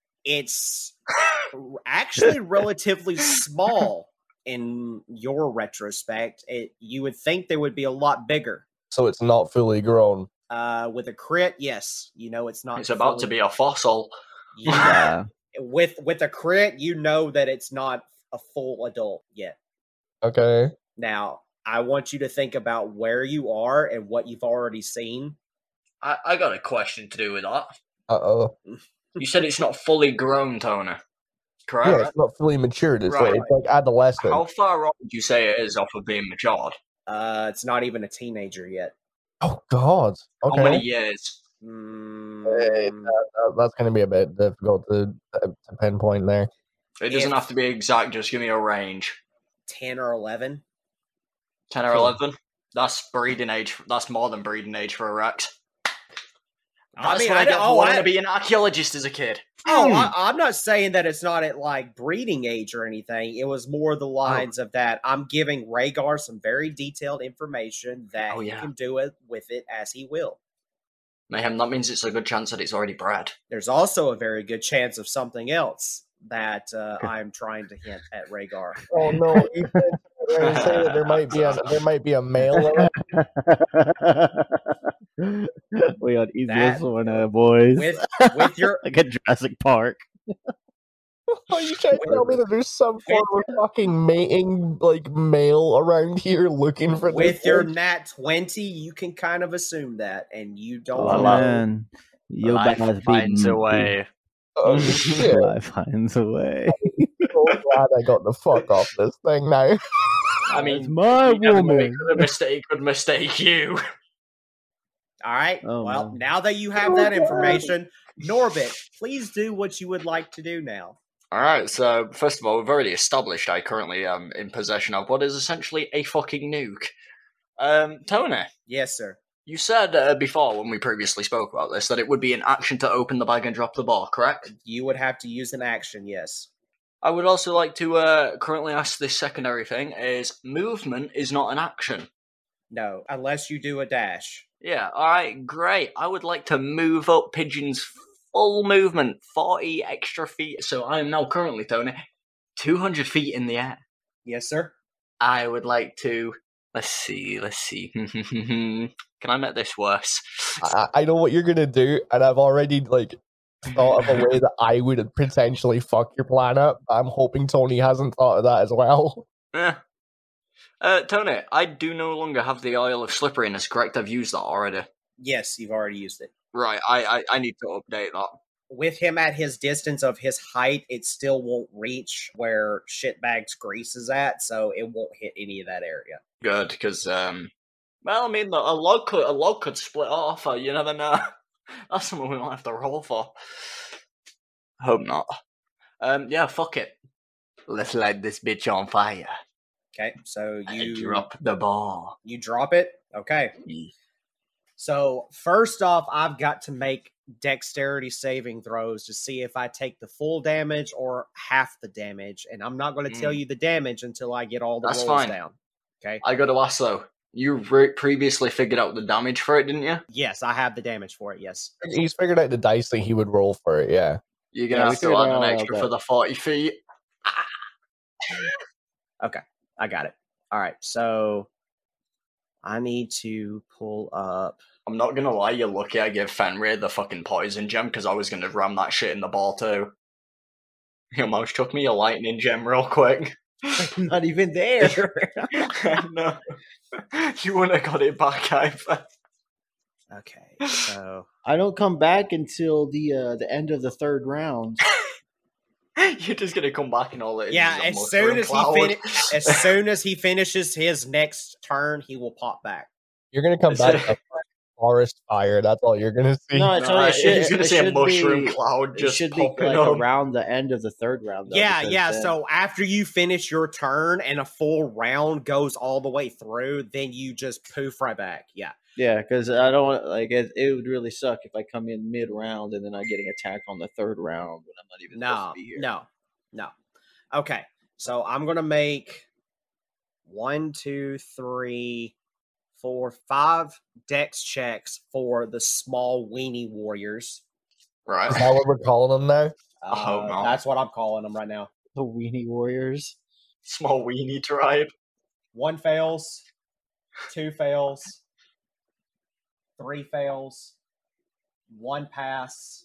It's actually relatively small in your retrospect. It, you would think they would be a lot bigger. So it's not fully grown. Uh, with a crit, yes, you know it's not. It's about to fully- be a fossil. You- yeah. with with a crit, you know that it's not a full adult yet. Okay. Now, I want you to think about where you are and what you've already seen. I, I got a question to do with that. Uh oh. You said it's not fully grown, Tony. Yeah, Correct? it's not fully matured. It's Right. like, it's like adolescent. How far off would you say it is off of being matured? Uh, it's not even a teenager yet. Oh God. Okay. How many years? Mm, Hey, that- that- that's going to be a bit difficult to, to pinpoint there. It doesn't If- have to be exact, just give me a range. ten or eleven. ten or Cool. eleven? That's breeding age. That's more than breeding age for a Rex. I That's mean, what I, I get know- for oh, wanting I- to be an archaeologist as a kid. Oh, Hmm. I, I'm not saying that it's not at like breeding age or anything. It was more the lines of that I'm giving Rhaegar some very detailed information that Oh, he yeah. can do it with it as he will. Mayhem, that means it's a good chance that it's already bred. There's also a very good chance of something else that uh, I'm trying to hint at Rhaegar. Oh no! You can't say that there might be a there might be a male in it. We on easy That- one, uh, boys. With with your like a Jurassic Park. Are you trying to tell me that there's some form of fucking mating like male around here looking for with this your bitch? nat twenty, you can kind of assume that, and you don't Oh, Well, know. man. Your Life bad be- finds a way. Oh shit! Life finds a way. So glad I got the fuck off this thing now. I mean, It's my you never know, it woman. could have mistake, could mistake you. All right. Oh, well, man. now that you have that information, Norbit, please do what you would like to do now. All right. So first of all, we've already established I currently am in possession of what is essentially a fucking nuke. Um, Tony, Yes, sir. you said uh, before when we previously spoke about this that it would be an action to open the bag and drop the ball, correct? You would have to use an action. Yes. I would also like to uh, currently ask this secondary thing: is movement is not an action? No, unless you do a dash. Yeah, alright, great. I would like to move up Pigeon's full movement, forty extra feet. So I am now currently, Tony, two hundred feet in the air. Yes, sir. I would like to. Let's see, let's see. Can I make this worse? I, I know what you're gonna do, and I've already like thought of a way that I would potentially fuck your plan up. I'm hoping Tony hasn't thought of that as well. Eh. Uh, Tony, I do no longer have the oil of slipperiness, correct? I've used that already. Yes, you've already used it. Right, I, I, I need to update that. With him at his distance of his height, it still won't reach where Shitbag's grease is at, so it won't hit any of that area. Good, because um, well, I mean, a log could a log could split off. Or you never know. That's something we might have to roll for. Hope not. Um, yeah, fuck it. Let's light this bitch on fire. Okay, so You you drop the ball. you drop it. Okay. So first off, I've got to make dexterity saving throws to see if I take the full damage or half the damage, and I'm not going to tell Mm. you the damage until I get all the That's rolls fine. down. Okay. I got to ask though. You re- previously figured out the damage for it, didn't you? Yes, I have the damage for it. Yes. He's figured out the dice that he would roll for it. Yeah. You're gonna Yeah, we have to figured add it an all out, extra but- for the forty feet. I got it. All right. So I need to pull up. I'm not gonna lie, you're lucky I gave Fenrir the fucking poison gem because I was gonna ram that shit in the ball too. Your mouse took me a lightning gem real quick. Not even there. No, you wouldn't have got it back either. Okay. So I don't come back until the uh, the end of the third round. You're just gonna come back and all it is yeah, is a as soon mushroom as he cloud. fin- as soon as he finishes his next turn, he will pop back. You're gonna come It's back a- to forest fire. That's all you're gonna see. No, it's No, only, it he's should, gonna it see a should mushroom be, cloud It just should be popping like up. around the end of the third round. Though, Yeah, because yeah. then- So after you finish your turn and a full round goes all the way through, then you just poof right back. Yeah. yeah, because I don't want like it, it would really suck if I come in mid round and then I'm getting attacked on the third round when I'm not even supposed No, to be here. no, no. Okay. So I'm gonna make one, two, three, four, five dex checks for the small weenie warriors. Right. Is that what we're calling them now? I hope Uh, not. That's what I'm calling them right now. The Weenie Warriors. Small weenie tribe. One fails, two fails, three fails, one pass.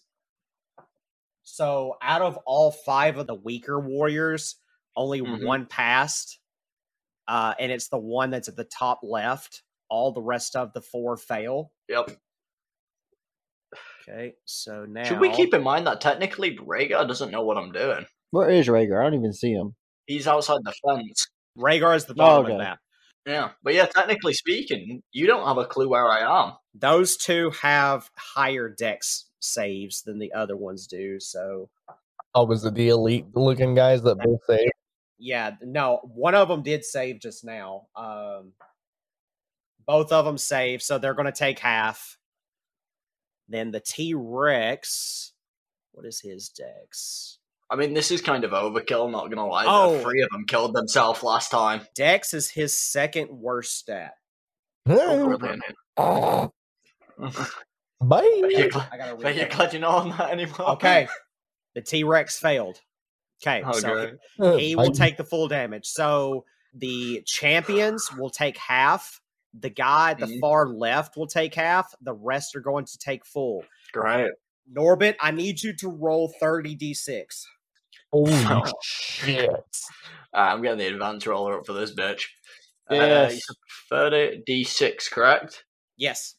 So out of all five of the weaker warriors, only Mhm. one passed. Uh, and it's the one that's at the top left. All the rest of the four fail. Yep. Okay, so now Should we keep in mind that technically Rhaegar doesn't know what I'm doing? Where is Rhaegar? I don't even see him. He's outside the fence. Rhaegar is the bottom of okay. the map. Yeah. But yeah, technically speaking, you don't have a clue where I am. Those two have higher dex saves than the other ones do. So Oh, was it the elite looking guys that both say? yeah, no, one of them did save just now. Um, both of them saved, so they're going to take half. Then the T-Rex, what is his dex? I mean, this is kind of overkill, not gonna lie. Oh. The three of them killed themselves last time. Dex is his second worst stat. Oh, brilliant. Bye. Are you glad, I gotta are read you that. glad you're not on that anymore? Okay. The T-Rex failed. Okay, Oh, so great. he, he will take the full damage. So the champions will take half. The guy at the Mhm. far left will take half. The rest are going to take full. Great. Norbit, I need you to roll thirty d six. Holy shit. Uh, I'm getting the advance roller up for this bitch. Uh, Yes. you said thirty d six, correct? Yes.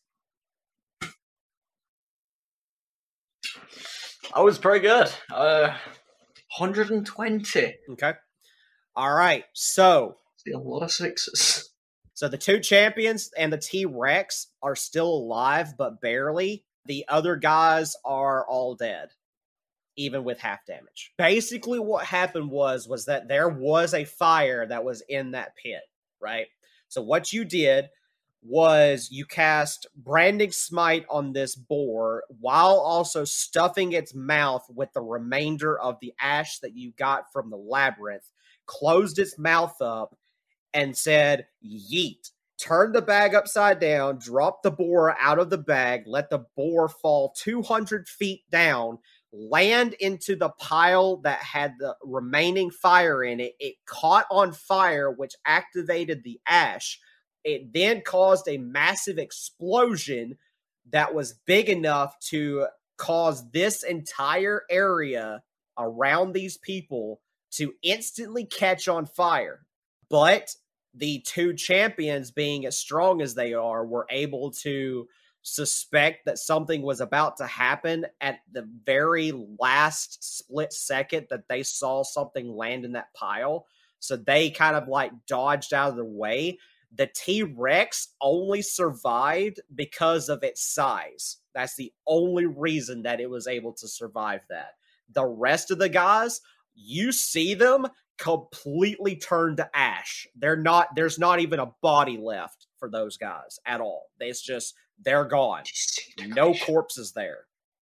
I was pretty good. Uh, one hundred twenty. Okay. All right. So, See a lot of sixes. so the two champions and the T-Rex are still alive, but barely. The other guys are all dead, even with half damage. Basically, what happened was was that there was a fire that was in that pit, right? So what you did was you cast Branding Smite on this boar while also stuffing its mouth with the remainder of the ash that you got from the labyrinth, closed its mouth up, and said, yeet. Turned the bag upside down, dropped the boar out of the bag, let the boar fall two hundred feet down, land into the pile that had the remaining fire in it. It caught on fire, which activated the ash. It then caused a massive explosion that was big enough to cause this entire area around these people to instantly catch on fire. But the two champions, being as strong as they are, were able to suspect that something was about to happen at the very last split second that they saw something land in that pile. So they kind of like dodged out of the way. The T-Rex only survived because of its size. That's the only reason that it was able to survive that. The rest of the guys, you see them completely turned to ash. They're not, there's not even a body left for those guys at all. It's just, they're gone. No corpses there.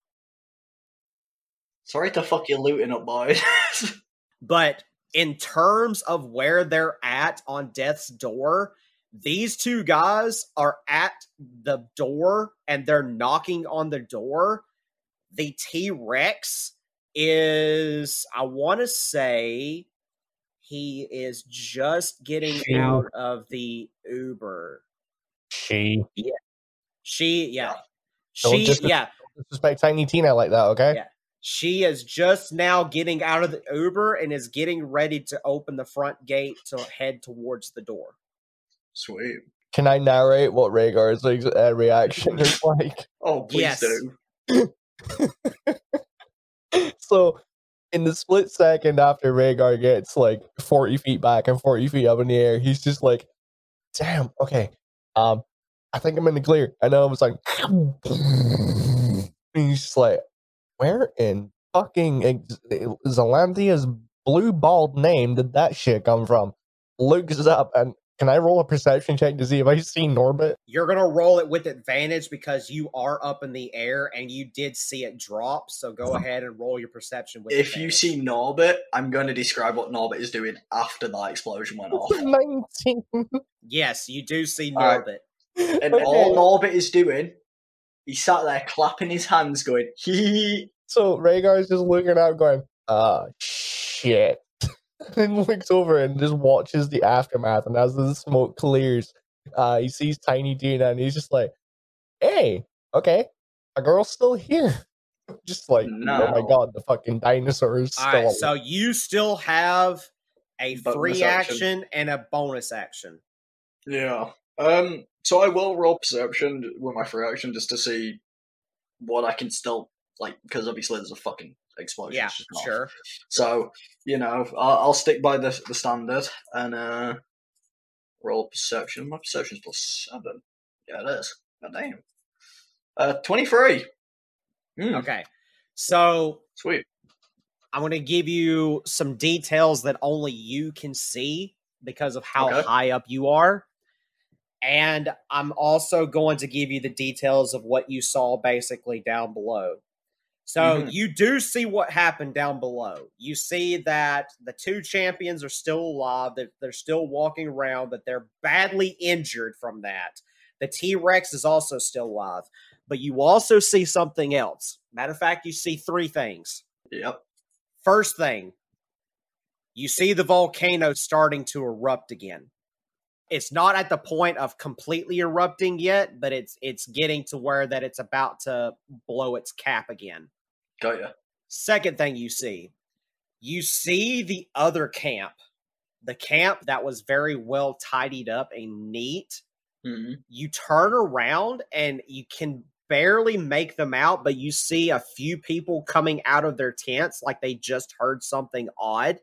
Sorry to fuck your looting up, boys. But in terms of where they're at on death's door, these two guys are at the door and they're knocking on the door. The T-Rex is, I want to say, he is just getting She. out of the Uber. She. She, yeah. Don't She, dis- yeah. Disrespect Tiny Tina like that, okay? Yeah. She is just now getting out of the Uber and is getting ready to open the front gate to head towards the door. Sweet. Can I narrate what Rhaegar's like, uh, reaction is like? Oh, please Yes. do. So, in the split second after Rhaegar gets like forty feet back and forty feet up in the air, he's just like, damn, okay, um, I think I'm in the clear. And then I was like, and he's just like, where in fucking ex- Zelandia's blue bald name did that shit come from? Looks it up, and can I roll a perception check to see if I see Norbit? You're going to roll it with advantage because you are up in the air and you did see it drop. So go ahead and roll your perception with If you advantage. see Norbit, I'm going to describe what Norbit is doing after that explosion went off. nineteen. Yes, you do see Alright. Norbit. And Okay. all Norbit is doing, he sat there clapping his hands going, hee. So Rhaegar's just looking out going, ah, shit. And looks over and just watches the aftermath. And as the smoke clears, uh, he sees Tiny Tina and he's just like, hey, okay, a girl's still here. Just like, oh my No. god, the fucking dinosaur is still All right, alive. so you still have a Bonus free action. action and a bonus action. Yeah. Um. So I will roll perception with my free action just to see what I can still, like, because obviously there's a fucking explosion. Yeah, it's just gone off. sure. So, you know, I'll, I'll stick by the the standard and uh, roll perception. My perception's plus seven. Yeah, it is. God damn. Uh, twenty-three. Mm, Okay. So Sweet. I'm going to give you some details that only you can see because of how Okay. high up you are. And I'm also going to give you the details of what you saw basically down below. So Mhm. you do see what happened down below. You see that the two champions are still alive, that they're still walking around, but they're badly injured from that. The T-Rex is also still alive. But you also see something else. Matter of fact, you see three things. Yep. First thing, you see the volcano starting to erupt again. It's not at the point of completely erupting yet, but it's it's getting to where that it's about to blow its cap again. Got ya. Second thing you see, you see the other camp, the camp that was very well tidied up and neat. Mm-hmm. You turn around and you can barely make them out, but you see a few people coming out of their tents like they just heard something odd.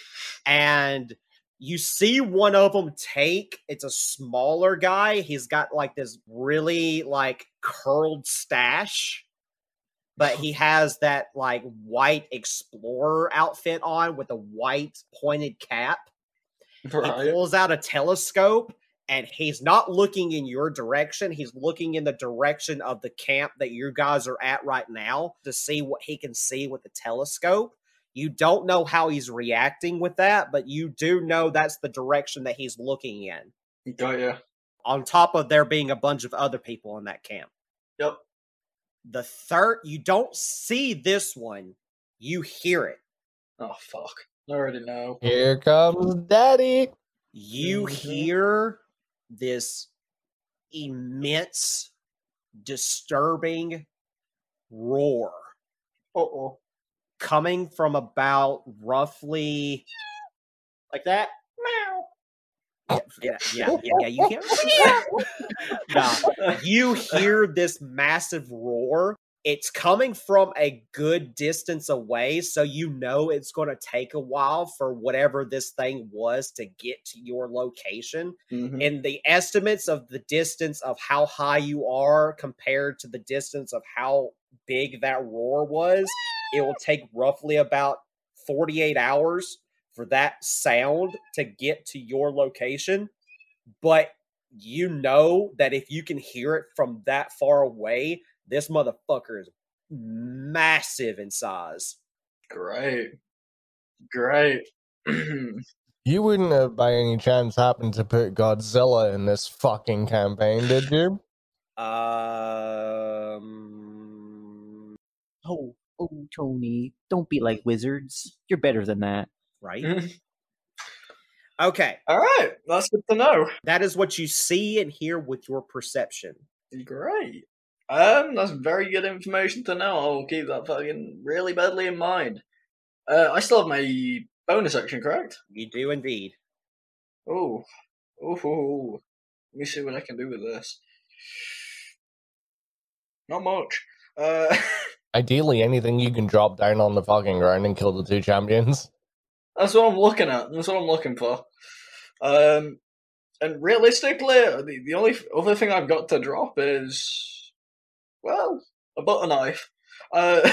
And you see one of them take, it's a smaller guy. He's got like this really like curled stash, but he has that like white explorer outfit on with a white pointed cap. Right. He pulls out a telescope and he's not looking in your direction. He's looking in the direction of the camp that you guys are at right now to see what he can see with the telescope. You don't know how he's reacting with that, but you do know that's the direction that he's looking in. Got ya. On top of there being a bunch of other people in that camp. Yep. The third, you don't see this one, you hear it. Oh, fuck. I already know. Here comes Daddy. You Mhm. hear this immense, disturbing roar Uh-oh. coming from about roughly Like that? yeah, yeah, yeah, yeah, yeah, you hear no, you hear this massive roar. It's coming from a good distance away, so you know it's going to take a while for whatever this thing was to get to your location. Mhm. And the estimates of the distance of how high you are compared to the distance of how big that roar was, it will take roughly about forty-eight hours for that sound to get to your location. But you know that if you can hear it from that far away, this motherfucker is massive in size. Great. Great. You wouldn't have by any chance happened to put Godzilla in this fucking campaign, did you? Um, Oh, oh, Tony, don't be like wizards. You're better than that. right? Okay, All right. That's good to know. that is what you see and hear with your perception. Great. Um, that's very good information to know. I'll keep that fucking really badly in mind. Uh, I still have my bonus action, correct? You do indeed. Oh. Oh. Let me see what I can do with this. Not much. Uh, Ideally, anything you can drop down on the fucking ground and kill the two champions. that's what I'm looking at. That's what I'm looking for. Um, and realistically, the, the only other thing I've got to drop is, well, a butter knife. Uh,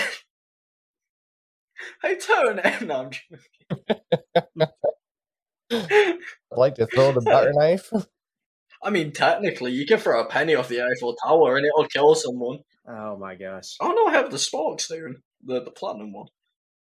hey, Tony. No, I'm joking. I'd like to throw the butter knife. I mean, technically, you can throw a penny off the Eiffel Tower and it'll kill someone. Oh my gosh. Oh no, I have the sparks there, the the platinum one.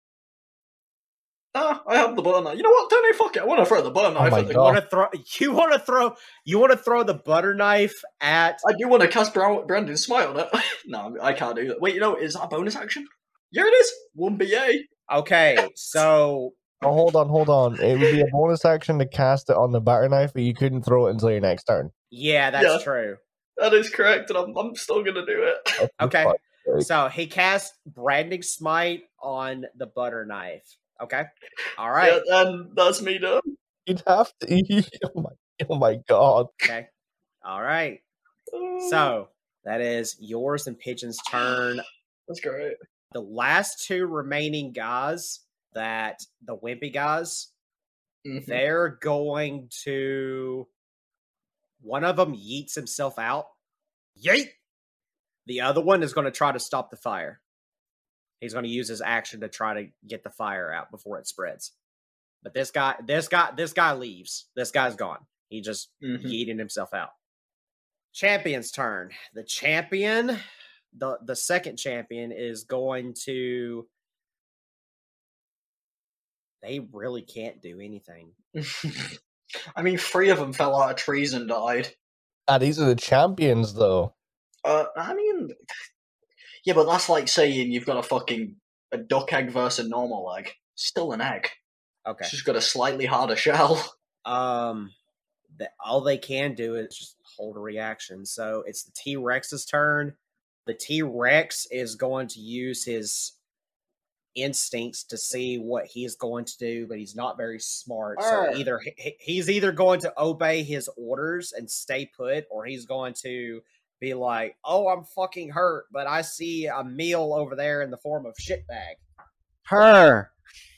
Ah, I have the butter knife. You know what, Tony? Fuck it. I want to throw the butter knife my at the You want to throw? You want to throw? You want to throw the butter knife at? I do want to cast Brown, Brandon Smite on it. No, I can't do that. Wait, you know, is that a bonus action? Here it is. one B A. Okay, so Oh, hold on, hold on. It would be a bonus action to cast it on the butter knife, but you couldn't throw it until your next turn. yeah, that's Yeah. true. That is correct, and I'm, I'm still going to do it. Oh, for Okay. fuck's sake. So he cast Branding Smite on the butter knife. Okay, all right. Yeah, and that's me done. You'd have to. Oh my, oh my god. Okay, all right. So that is yours and Pigeon's turn. That's great. The last two remaining guys, that the wimpy guys, Mhm. they're going to. One of them yeets himself out. Yeet! The other one is going to try to stop the fire. He's going to use his action to try to get the fire out before it spreads. But this guy, this guy, this guy leaves. This guy's gone. He just Mhm. yeeted himself out. Champion's turn. The champion, the the second champion, is going to. They really can't do anything. I mean, three of them fell out of trees and died. Ah, these are the champions, though. Uh, I mean, yeah, but that's like saying you've got a fucking a duck egg versus a normal egg. Still an egg. Okay. It's just got a slightly harder shell. Um, that all they can do is just hold a reaction. So it's the T Rex's turn. The T Rex is going to use his instincts to see what he's going to do, but he's not very smart. Arr. So either he, he's either going to obey his orders and stay put, or he's going to be like, "Oh, I'm fucking hurt, but I see a meal over there in the form of shitbag." Her.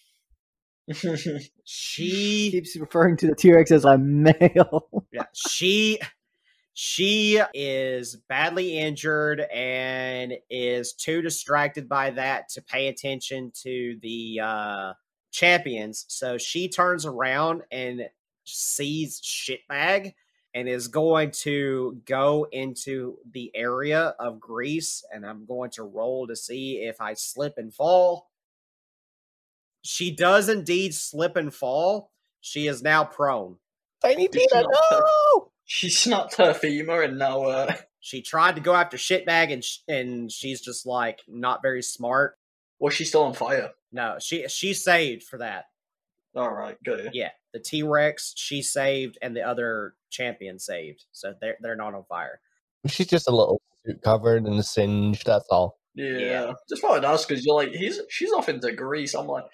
She keeps referring to the T-Rex as a male. yeah, she she is badly injured and is too distracted by that to pay attention to the uh, champions. So she turns around and sees shitbag and is going to go into the area of Grease, and I'm going to roll to see if I slip and fall. She does indeed slip and fall. She is now prone. Tiny She's Tina, not- no! She snapped her femur and now, uh, She tried to go after shitbag, and sh- and she's just like not very smart. was she still on fire? No, she she saved for that. Alright, good. Yeah, the T Rex she saved, and the other champion saved, so they're they're not on fire. She's just a little suit covered and singed, that's all. Yeah. Yeah. Just thought I'd ask because you're like, he's she's off into Greece. I'm like,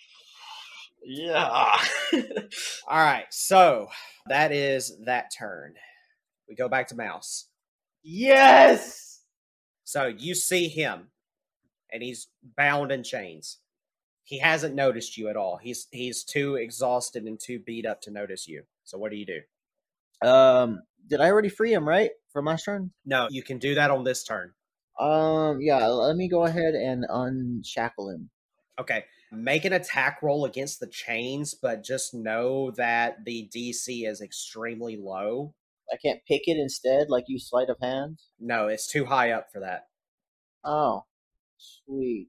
yeah. All right, so that is that turn. We go back to Mouse. Yes. So you see him, and he's bound in chains. He hasn't noticed you at all. He's he's too exhausted and too beat up to notice you. So what do you do? Um, did I already free him right for my turn? No, you can do that on this turn. Um, yeah. Let me go ahead and unshackle him. Okay. Make an attack roll against the chains, but just know that the D C is extremely low. I can't pick it instead, like you sleight of hand. No, it's too high up for that. Oh, sweet.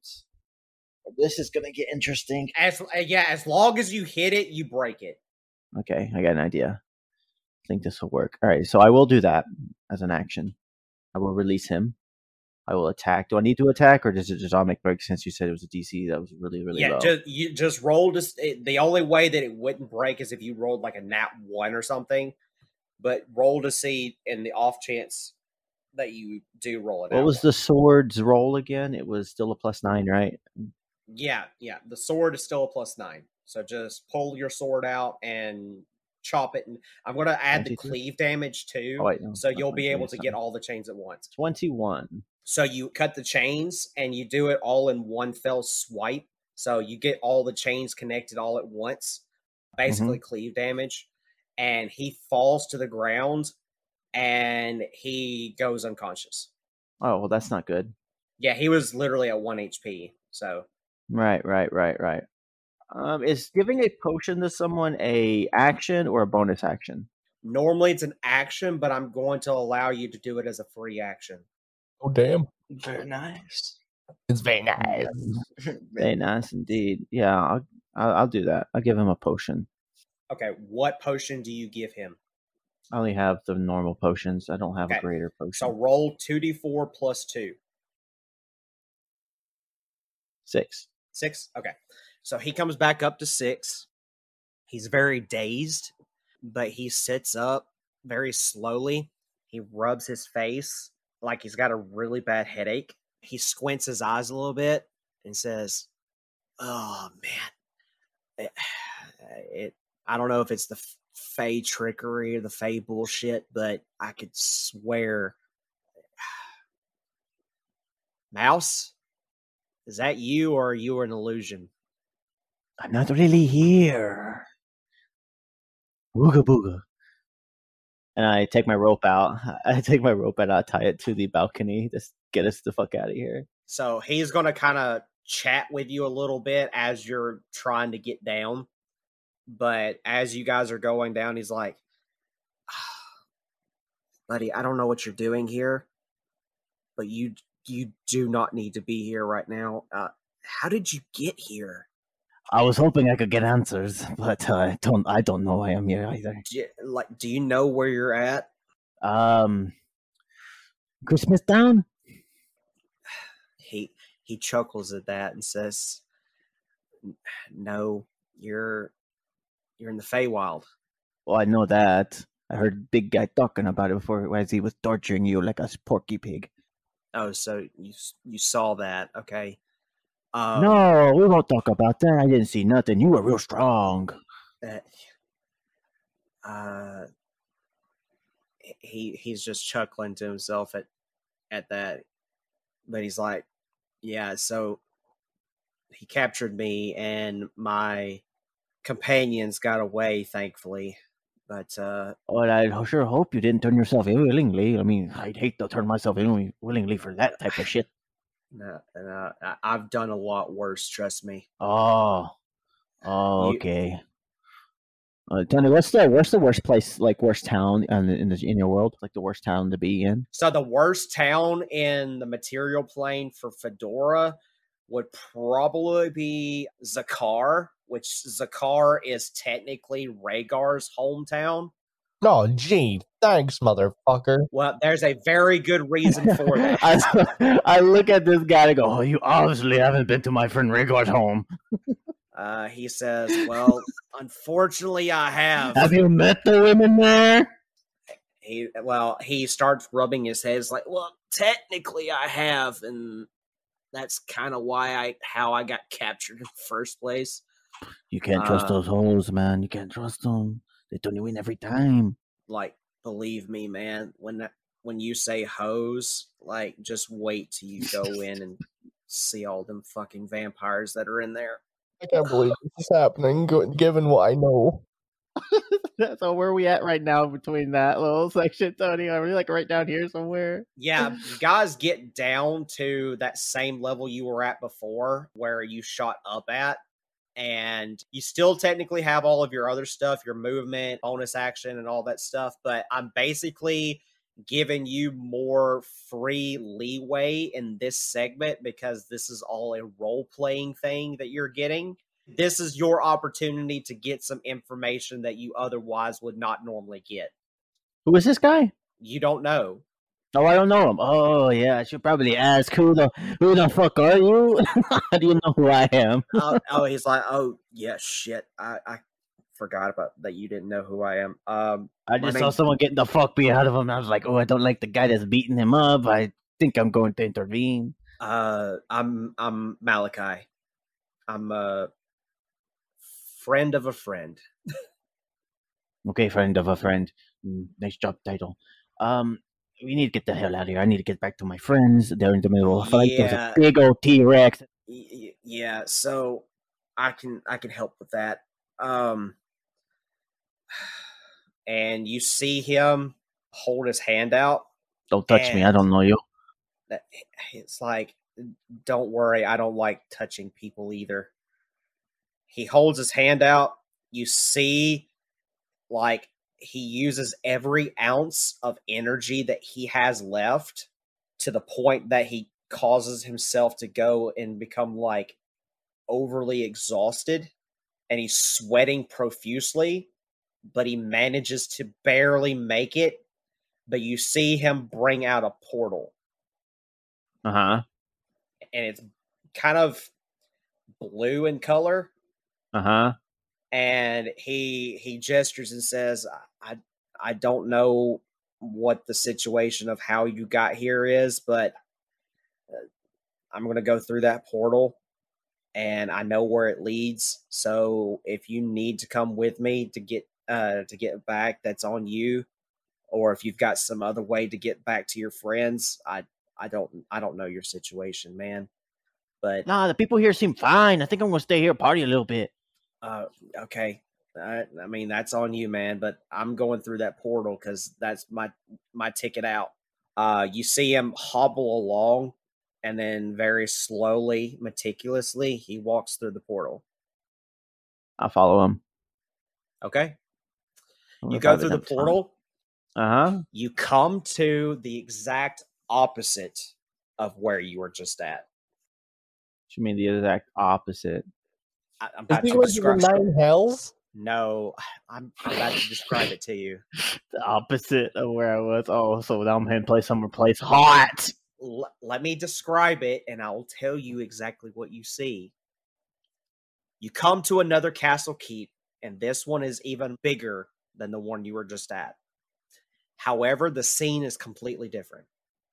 This is gonna get interesting. As uh, yeah, as long as you hit it, you break it. Okay, I got an idea. I think this will work. All right, so I will do that as an action. I will release him. I will attack. Do I need to attack, or does it just automatic break since you said it was a D C that was really, really yeah, low? just you just roll. Just it, the only way that it wouldn't break is if you rolled like a nat one or something. But roll to see in the off chance that you do roll it. What out. was the sword's roll again? It was still a plus nine, right? Yeah, yeah. The sword is still a plus nine. So just pull your sword out and chop it. And I'm going to add the twenty-two? cleave damage too. Oh, wait, no, so it's not you'll be twenty-two, able it's to not. get all the chains at once. Twenty-one. So you cut the chains and you do it all in one fell swipe. So you get all the chains connected all at once. Basically cleave damage. And he falls to the ground and he goes unconscious. Oh, well, that's not good. Yeah, he was literally at one H P. So Right, right, right, right. Um, is giving a potion to someone a action or a bonus action? normally it's an action, but I'm going to allow you to do it as a free action. Oh, damn. Very nice. It's very nice. Very nice indeed. Yeah, I'll, I'll I'll do that. I'll give him a potion. Okay, what potion do you give him? I only have the normal potions. I don't have Okay, a greater potion. So roll two d four plus two. Six. Six? Okay. So he comes back up to six. He's very dazed, but he sits up very slowly. He rubs his face like he's got a really bad headache. He squints his eyes a little bit and says, "Oh, man. It, it I don't know if it's the Fey trickery or the Fey bullshit, but I could swear. Mouse? Is that you, or are you an illusion?" I'm not really here. Ooga booga. And I take my rope out. I take my rope and I tie it to the balcony. Just get us the fuck out of here. So he's going to kind of chat with you a little bit as you're trying to get down. But as you guys are going down, he's like, buddy, I don't know what you're doing here, but you you do not need to be here right now. Uh, how did you get here? I was hoping I could get answers, but uh, I don't. I don't know why I'm here either. Do you, like, do you know where you're at? Um, Christmas Town. He he chuckles at that and says, "No, you're you're in the Feywild." Well, I know that. I heard big guy talking about it before as he was torturing you like a porky pig. Oh, so you you saw that? Okay. Um, no, we won't talk about that. I didn't see nothing. You were real strong. Uh, uh, he he's just chuckling to himself at at that, but he's like, "Yeah." So he captured me, and my companions got away, thankfully. But uh, well, I sure hope you didn't turn yourself in willingly. I mean, I'd hate to turn myself in willingly for that type of shit. No, no, I've done a lot worse. Trust me. Oh, oh, okay. You, uh, Tony, what's the what's the worst place, like worst town in the, in, the, in your world? Like the worst town to be in? So the worst town in the material plane for Fedora would probably be Zakar, which Zakar is technically Rhaegar's hometown. No, gee, thanks, motherfucker. Well, there's a very good reason for that. I, I look at this guy and go, "Oh, you obviously haven't been to my friend Rhaegar's home." Uh, he says, "Well, unfortunately, I have." Have you met the women there? He well, he starts rubbing his head. It's like, well, technically, I have, and that's kind of why I how I got captured in the first place. You can't trust uh, those hoes, man. You can't trust them. They turn you in every time. Like, believe me, man. When that, when you say hoes, like, just wait till you go in and see all them fucking vampires that are in there. I can't believe this is happening, given what I know. So where are we at right now between that little section, Tony? Are we like right down here somewhere? Yeah, you guys get down to that same level you were at before, where you shot up at. And you still technically have all of your other stuff, your movement, bonus action, and all that stuff. But I'm basically giving you more free leeway in this segment because this is all a role-playing thing that you're getting. This is your opportunity to get some information that you otherwise would not normally get. Who is this guy? You don't know. Oh, I don't know him. Oh, yeah, I should probably ask who the who the fuck are you? How do you know who I am? uh, oh, he's like, oh yeah, shit. I, I forgot about that. You didn't know who I am. Um, I just saw someone getting the fuck beat out of him. I was like, oh, I don't like the guy that's beating him up. I think I'm going to intervene. Uh, I'm I'm Malachi. I'm a friend of a friend. Okay, friend of a friend. Nice job title. Um. We need to get the hell out of here. I need to get back to my friends. They're in the middle of a fight. Yeah. There's a big old T-Rex. Yeah, so I can I can help with that. Um, and you see him hold his hand out. Don't touch me. I don't know you. It's like, don't worry. I don't like touching people either. He holds his hand out. You see, like, he uses every ounce of energy that he has left to the point that he causes himself to go and become like overly exhausted, and he's sweating profusely, but he manages to barely make it. But you see him bring out a portal. Uh-huh. And it's kind of blue in color. Uh-huh. And he he gestures and says, I I don't know what the situation of how you got here is, but I'm going to go through that portal and I know where it leads. So if you need to come with me to get uh, to get back, that's on you. Or if you've got some other way to get back to your friends, I I don't I don't know your situation, man. But nah, the people here seem fine. I think I'm going to stay here, party a little bit. Uh, okay. I, I mean, that's on you, man, but I'm going through that portal because that's my my ticket out. Uh, you see him hobble along, and then very slowly, meticulously, he walks through the portal. I'll follow him. Okay. You go through the portal, Uh huh. You come to the exact opposite of where you were just at. You mean the exact opposite? I, I'm Is about he to going to the describe. nine hells? No, I'm, I'm about to describe it to you. The opposite of where I was. Oh, so now I'm heading place somewhere place hot. L- let me describe it, and I'll tell you exactly what you see. You come to another castle keep, and this one is even bigger than the one you were just at. However, the scene is completely different.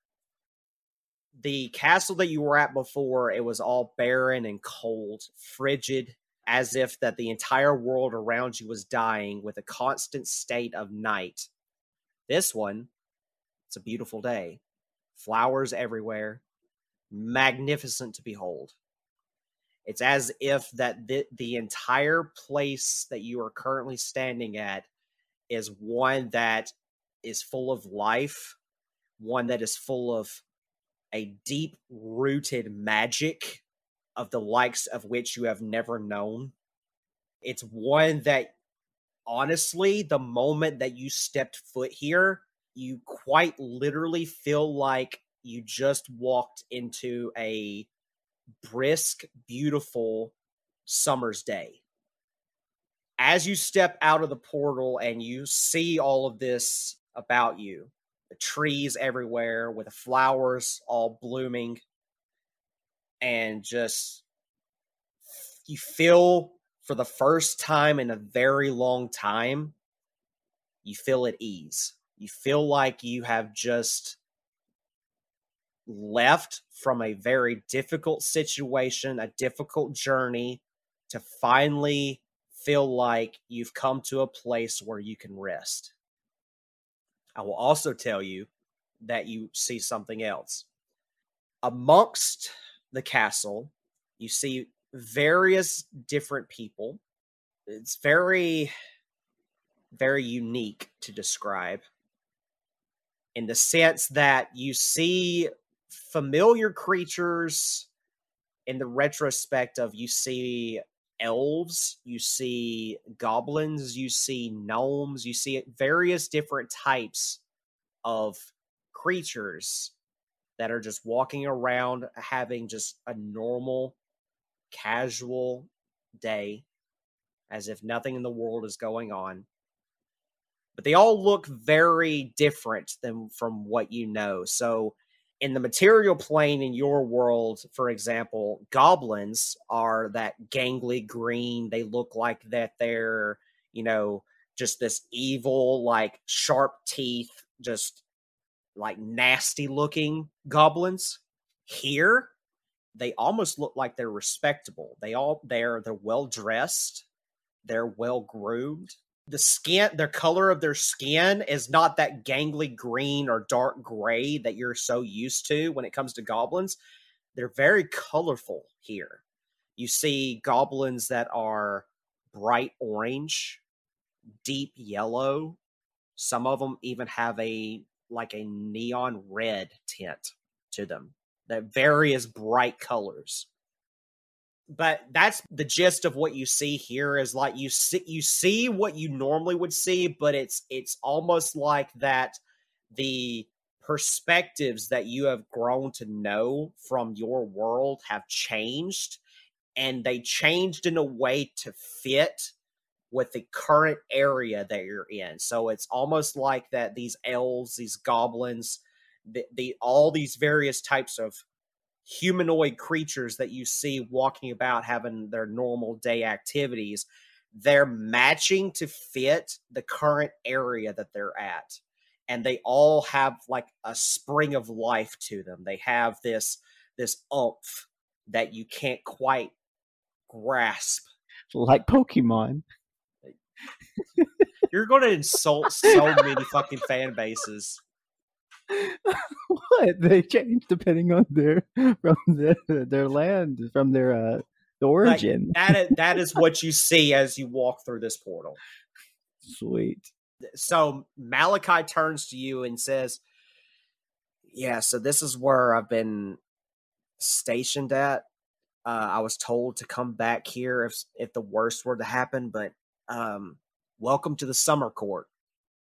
The castle that you were at before, it was all barren and cold, frigid, as if that the entire world around you was dying with a constant state of night. This one, it's a beautiful day. Flowers everywhere, magnificent to behold. It's as if that the, the entire place that you are currently standing at is one that is full of life, one that is full of a deep-rooted magic of the likes of which you have never known. It's one that, honestly, the moment that you stepped foot here, you quite literally feel like you just walked into a brisk, beautiful summer's day. As you step out of the portal and you see all of this about you, the trees everywhere with the flowers all blooming, and just you feel for the first time in a very long time, you feel at ease. You feel like you have just left from a very difficult situation, a difficult journey, to finally feel like you've come to a place where you can rest. I will also tell you that you see something else. Amongst the castle, you see various different people. It's very, very unique to describe in the sense that you see familiar creatures in the retrospect of you see elves, you see goblins, you see gnomes, you see various different types of creatures that are just walking around having just a normal, casual day as if nothing in the world is going on. But they all look very different than from what you know. So in the material plane in your world, for example, goblins are that gangly green. They look like that they're, you know, just this evil, like sharp teeth, just like nasty looking goblins. Here, they almost look like they're respectable. They all they're they're well dressed, they're well groomed. The skin, the color of their skin is not that gangly green or dark gray that you're so used to when it comes to goblins. They're very colorful here. You see goblins that are bright orange, deep yellow. Some of them even have a like a neon red tint to them. That various bright colors. But that's the gist of what you see here is like you see you see what you normally would see, but it's it's almost like that the perspectives that you have grown to know from your world have changed, and they changed in a way to fit with the current area that you're in. So it's almost like that these elves, these goblins, the, the all these various types of humanoid creatures that you see walking about having their normal day activities, they're matching to fit the current area that they're at. And they all have like a spring of life to them. They have this this oomph that you can't quite grasp. Like Pokemon. You're going to insult so many fucking fan bases. What? They change depending on their from their their land, from their uh the origin. Like, that is, that is what you see as you walk through this portal. Sweet. So Malachi turns to you and says, yeah, so this is where I've been stationed at. Uh, I was told to come back here if if the worst were to happen, but um, welcome to the Summer Court.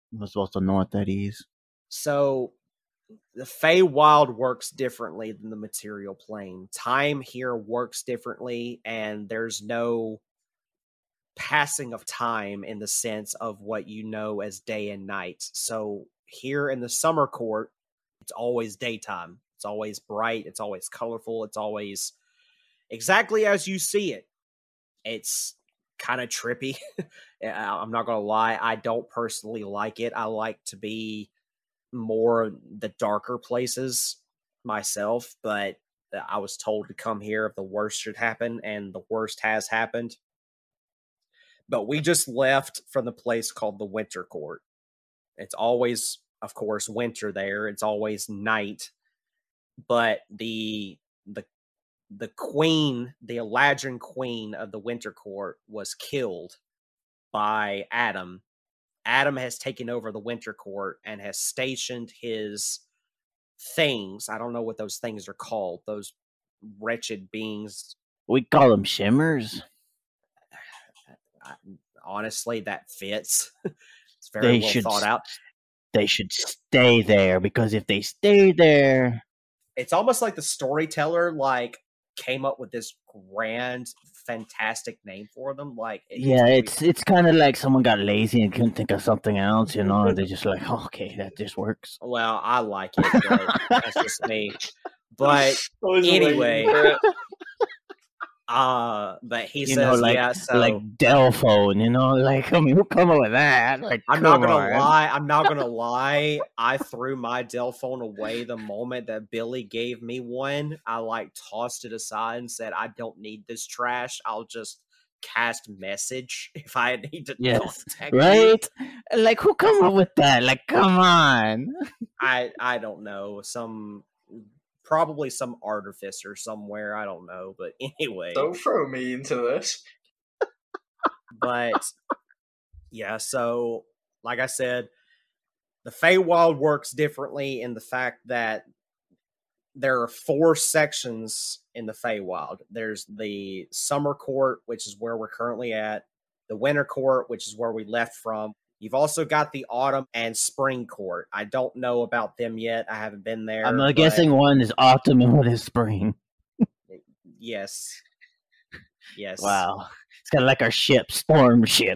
I'm supposed to know what that is. So the Feywild works differently than the material plane. Time here works differently, and there's no passing of time in the sense of what you know as day and night. So here in the summer court, it's always daytime. It's always bright. It's always colorful. It's always exactly as you see it. It's kind of trippy. I'm not going to lie. I don't personally like it. I like to be more the darker places myself, but I was told to come here if the worst should happen, and the worst has happened. But we just left from the place called the Winter Court. It's always, of course, winter there. It's always night. But the the the queen, the Eladrin queen of the Winter Court, was killed by Adam. Adam has taken over the Winter Court and has stationed his things. I don't know what those things are called. Those wretched beings. We call them shimmers. I, honestly, that fits. It's very They well should thought s- out. They should stay there, because if they stay there, It's almost like the storyteller like came up with this grand, fantastic name for them. Like, it needs yeah, to be- it's it's kind of like someone got lazy and couldn't think of something else, you know. And they're just like, oh, okay, that just works. well, I like it, but that's just me. But I was waiting anyway, for it. uh, but he You says, know, like yeah. So like Delphone, you know, like I mean, who come up with that? Like, I'm not come gonna on. lie. I'm not gonna lie. I threw my Dell phone away the moment that Billy gave me one. I like tossed it aside and said, "I don't need this trash. I'll just cast message if I need to Yes, contact you." right? Like, who come up with that? Like, come on. I I don't know. Some probably some artificer somewhere. I don't know. But anyway, Don't throw me into this. but yeah. So like I said, the Feywild works differently in the fact that there are four sections in the Feywild. There's the Summer Court, which is where we're currently at, the Winter Court, which is where we left from. You've also got the Autumn and Spring Court. I don't know about them yet. I haven't been there. I'm but guessing one is autumn and one is spring. Yes. Yes. Wow, it's kind of like our ship, Storm Ship.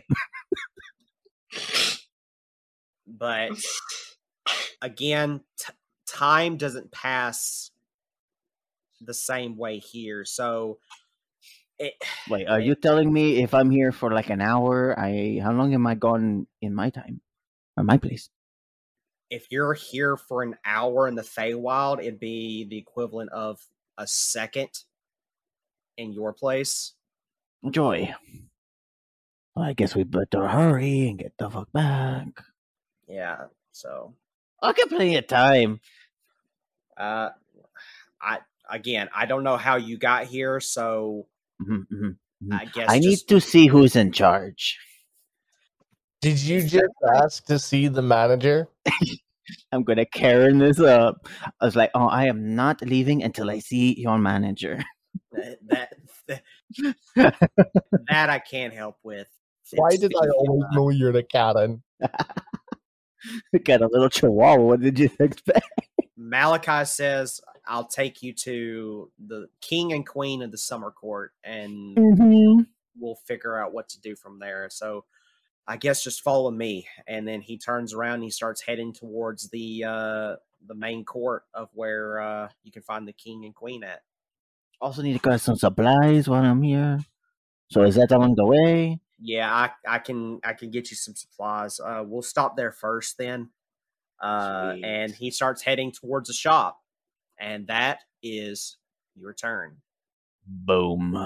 But again, t- time doesn't pass the same way here. So it, Wait, are it- you telling me if I'm here for like an hour, I how long am I gone in my time or my place? if you're here for an hour in the Feywild, it'd be the equivalent of a second in your place. Joy. Well, I guess we better hurry and get the fuck back. Yeah. So I got plenty of time. uh I again I don't know how you got here, so Mhm, mhm, mhm. I guess I need just to see who's in charge. Did you just ask to see the manager? I'm gonna Karen this up. I was like, oh, I am not leaving until I see your manager. that that, that I can't help with. Why It's did I the- always know you're the Karen? Got a little chihuahua. What did you expect? Malachi says, I'll take you to the king and queen of the summer court and Mm-hmm. we'll figure out what to do from there. So I guess just follow me. And then he turns around and he starts heading towards the uh the main court of where uh you can find the king and queen at. Also need to get some supplies while I'm here. So is that along the way? Yeah, I, I can I can get you some supplies. Uh we'll stop there first then. Uh Sweet. and he starts heading towards the shop. And that is your turn. Boom.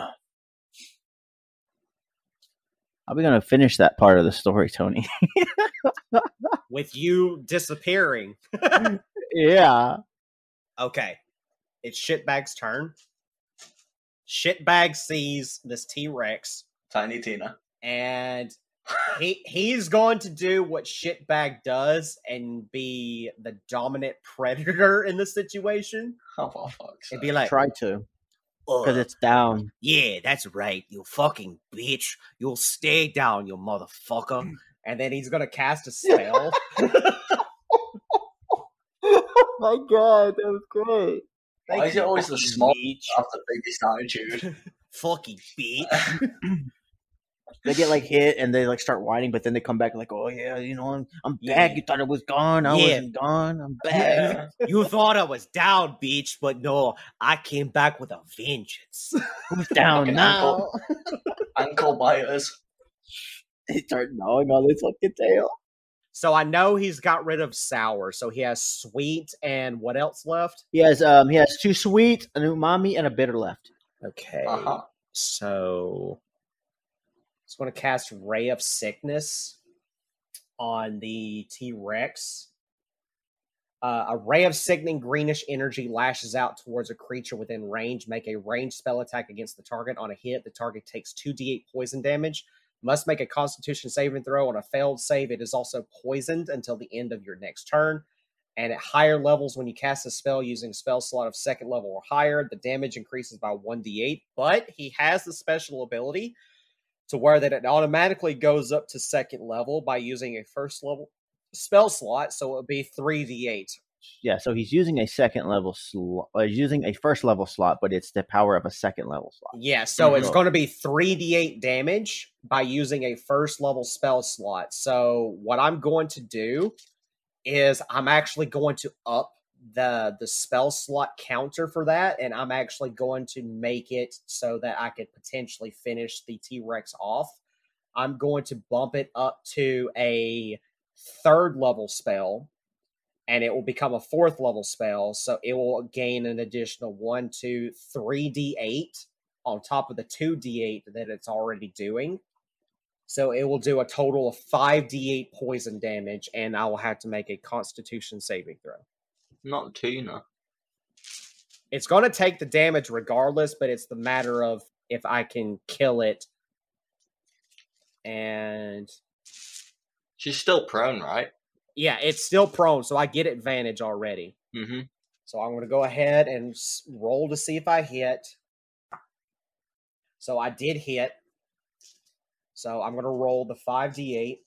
Are we gonna finish that part of the story, Tony? With you disappearing. Yeah. Okay. It's Shitbag's turn. Shitbag sees this T-Rex Tiny Tina. and he he's going to do what Shitbag does and be the dominant predator in the situation. Oh, for fuck's And sake. be like, Try to, because "Ugh, it's down. yeah, that's right, you fucking bitch. You'll stay down, you motherfucker." and then he's gonna cast a spell. Oh my god, that was great. Why is it always the fucking small bitch. have the biggest attitude? Fucking bitch. They get like hit and they like start whining, but then they come back like, "Oh yeah, you know, I'm I'm Yeah. back. You thought it was gone. I Yeah. wasn't gone. I'm back." Yeah. You thought I was down, bitch, but no, I came back with a vengeance. Who's down Fucking now? Ankle biters. They start gnawing on his fucking tail. So I know he's got rid of sour, so he has sweet and what else left? He has um he has two sweet, an umami, and a bitter left. Okay. Uh-huh. So it's going to cast Ray of Sickness on the T-Rex. Uh, a ray of sickening greenish energy lashes out towards a creature within range. Make a ranged spell attack against the target. On a hit, the target takes two d eight poison damage. Must make a Constitution saving throw. On a failed save, it is also poisoned until the end of your next turn. And at higher levels, when you cast a spell using a spell slot of second level or higher, the damage increases by one d eight. But he has the special ability to where that it automatically goes up to second level by using a first level spell slot, so it would be three d eight. Yeah, so he's using a second level slot. Uh, he's using a first level slot, but it's the power of a second level slot. Yeah, so Mhm. it's going to be three d eight damage by using a first level spell slot. So what I'm going to do is I'm actually going to up the the spell slot counter for that, and I'm actually going to make it so that I could potentially finish the T-Rex off. I'm going to bump it up to a third level spell, and it will become a fourth level spell. So it will gain an additional one, two, three d eight on top of the two d eight that it's already doing. So it will do a total of five d eight poison damage, and I will have to make a Constitution saving throw. Not Tina. It's going to take the damage regardless, but it's the matter of if I can kill it. And She's still prone, right? yeah, it's still prone, so I get advantage already. Mm-hmm. So I'm going to go ahead and roll to see if I hit. So I did hit. So I'm going to roll the five d eight.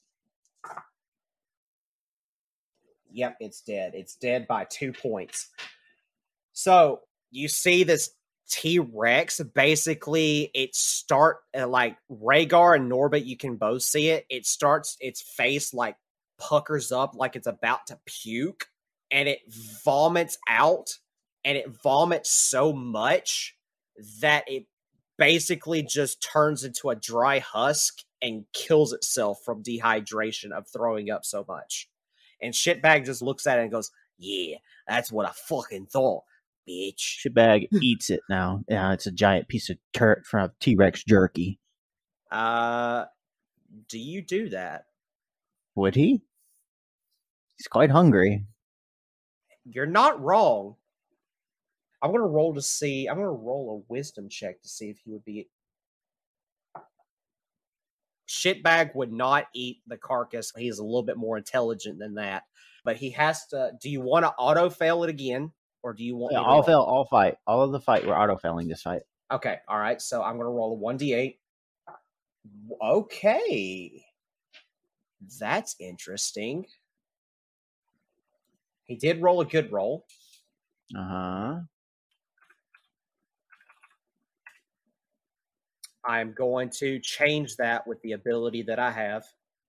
Yep, it's dead. It's dead by two points. So you see this T-Rex, basically it start uh, like Rhaegar and Norbit, you can both see it. It starts, its face like puckers up like it's about to puke, and it vomits out, and it vomits so much that it basically just turns into a dry husk and kills itself from dehydration of throwing up so much. And Shitbag just looks at it and goes, "Yeah, that's what I fucking thought, bitch." Shitbag eats it now. Yeah, it's a giant piece of tur- from T-Rex jerky. Uh, do you do that? Would he? He's quite hungry. You're not wrong. I'm going to roll to see. I'm going to roll a wisdom check to see if he would be. Shitbag would not eat the carcass. He's a little bit more intelligent than that. But he has to. Do you want to auto fail it again? Or do you want Yeah, me to all roll? fail, all fight. All of the fight, we're auto failing this fight. Okay, all right. So I'm going to roll a one d eight. Okay. That's interesting. He did roll a good roll. Uh huh. I'm going to change that with the ability that I have.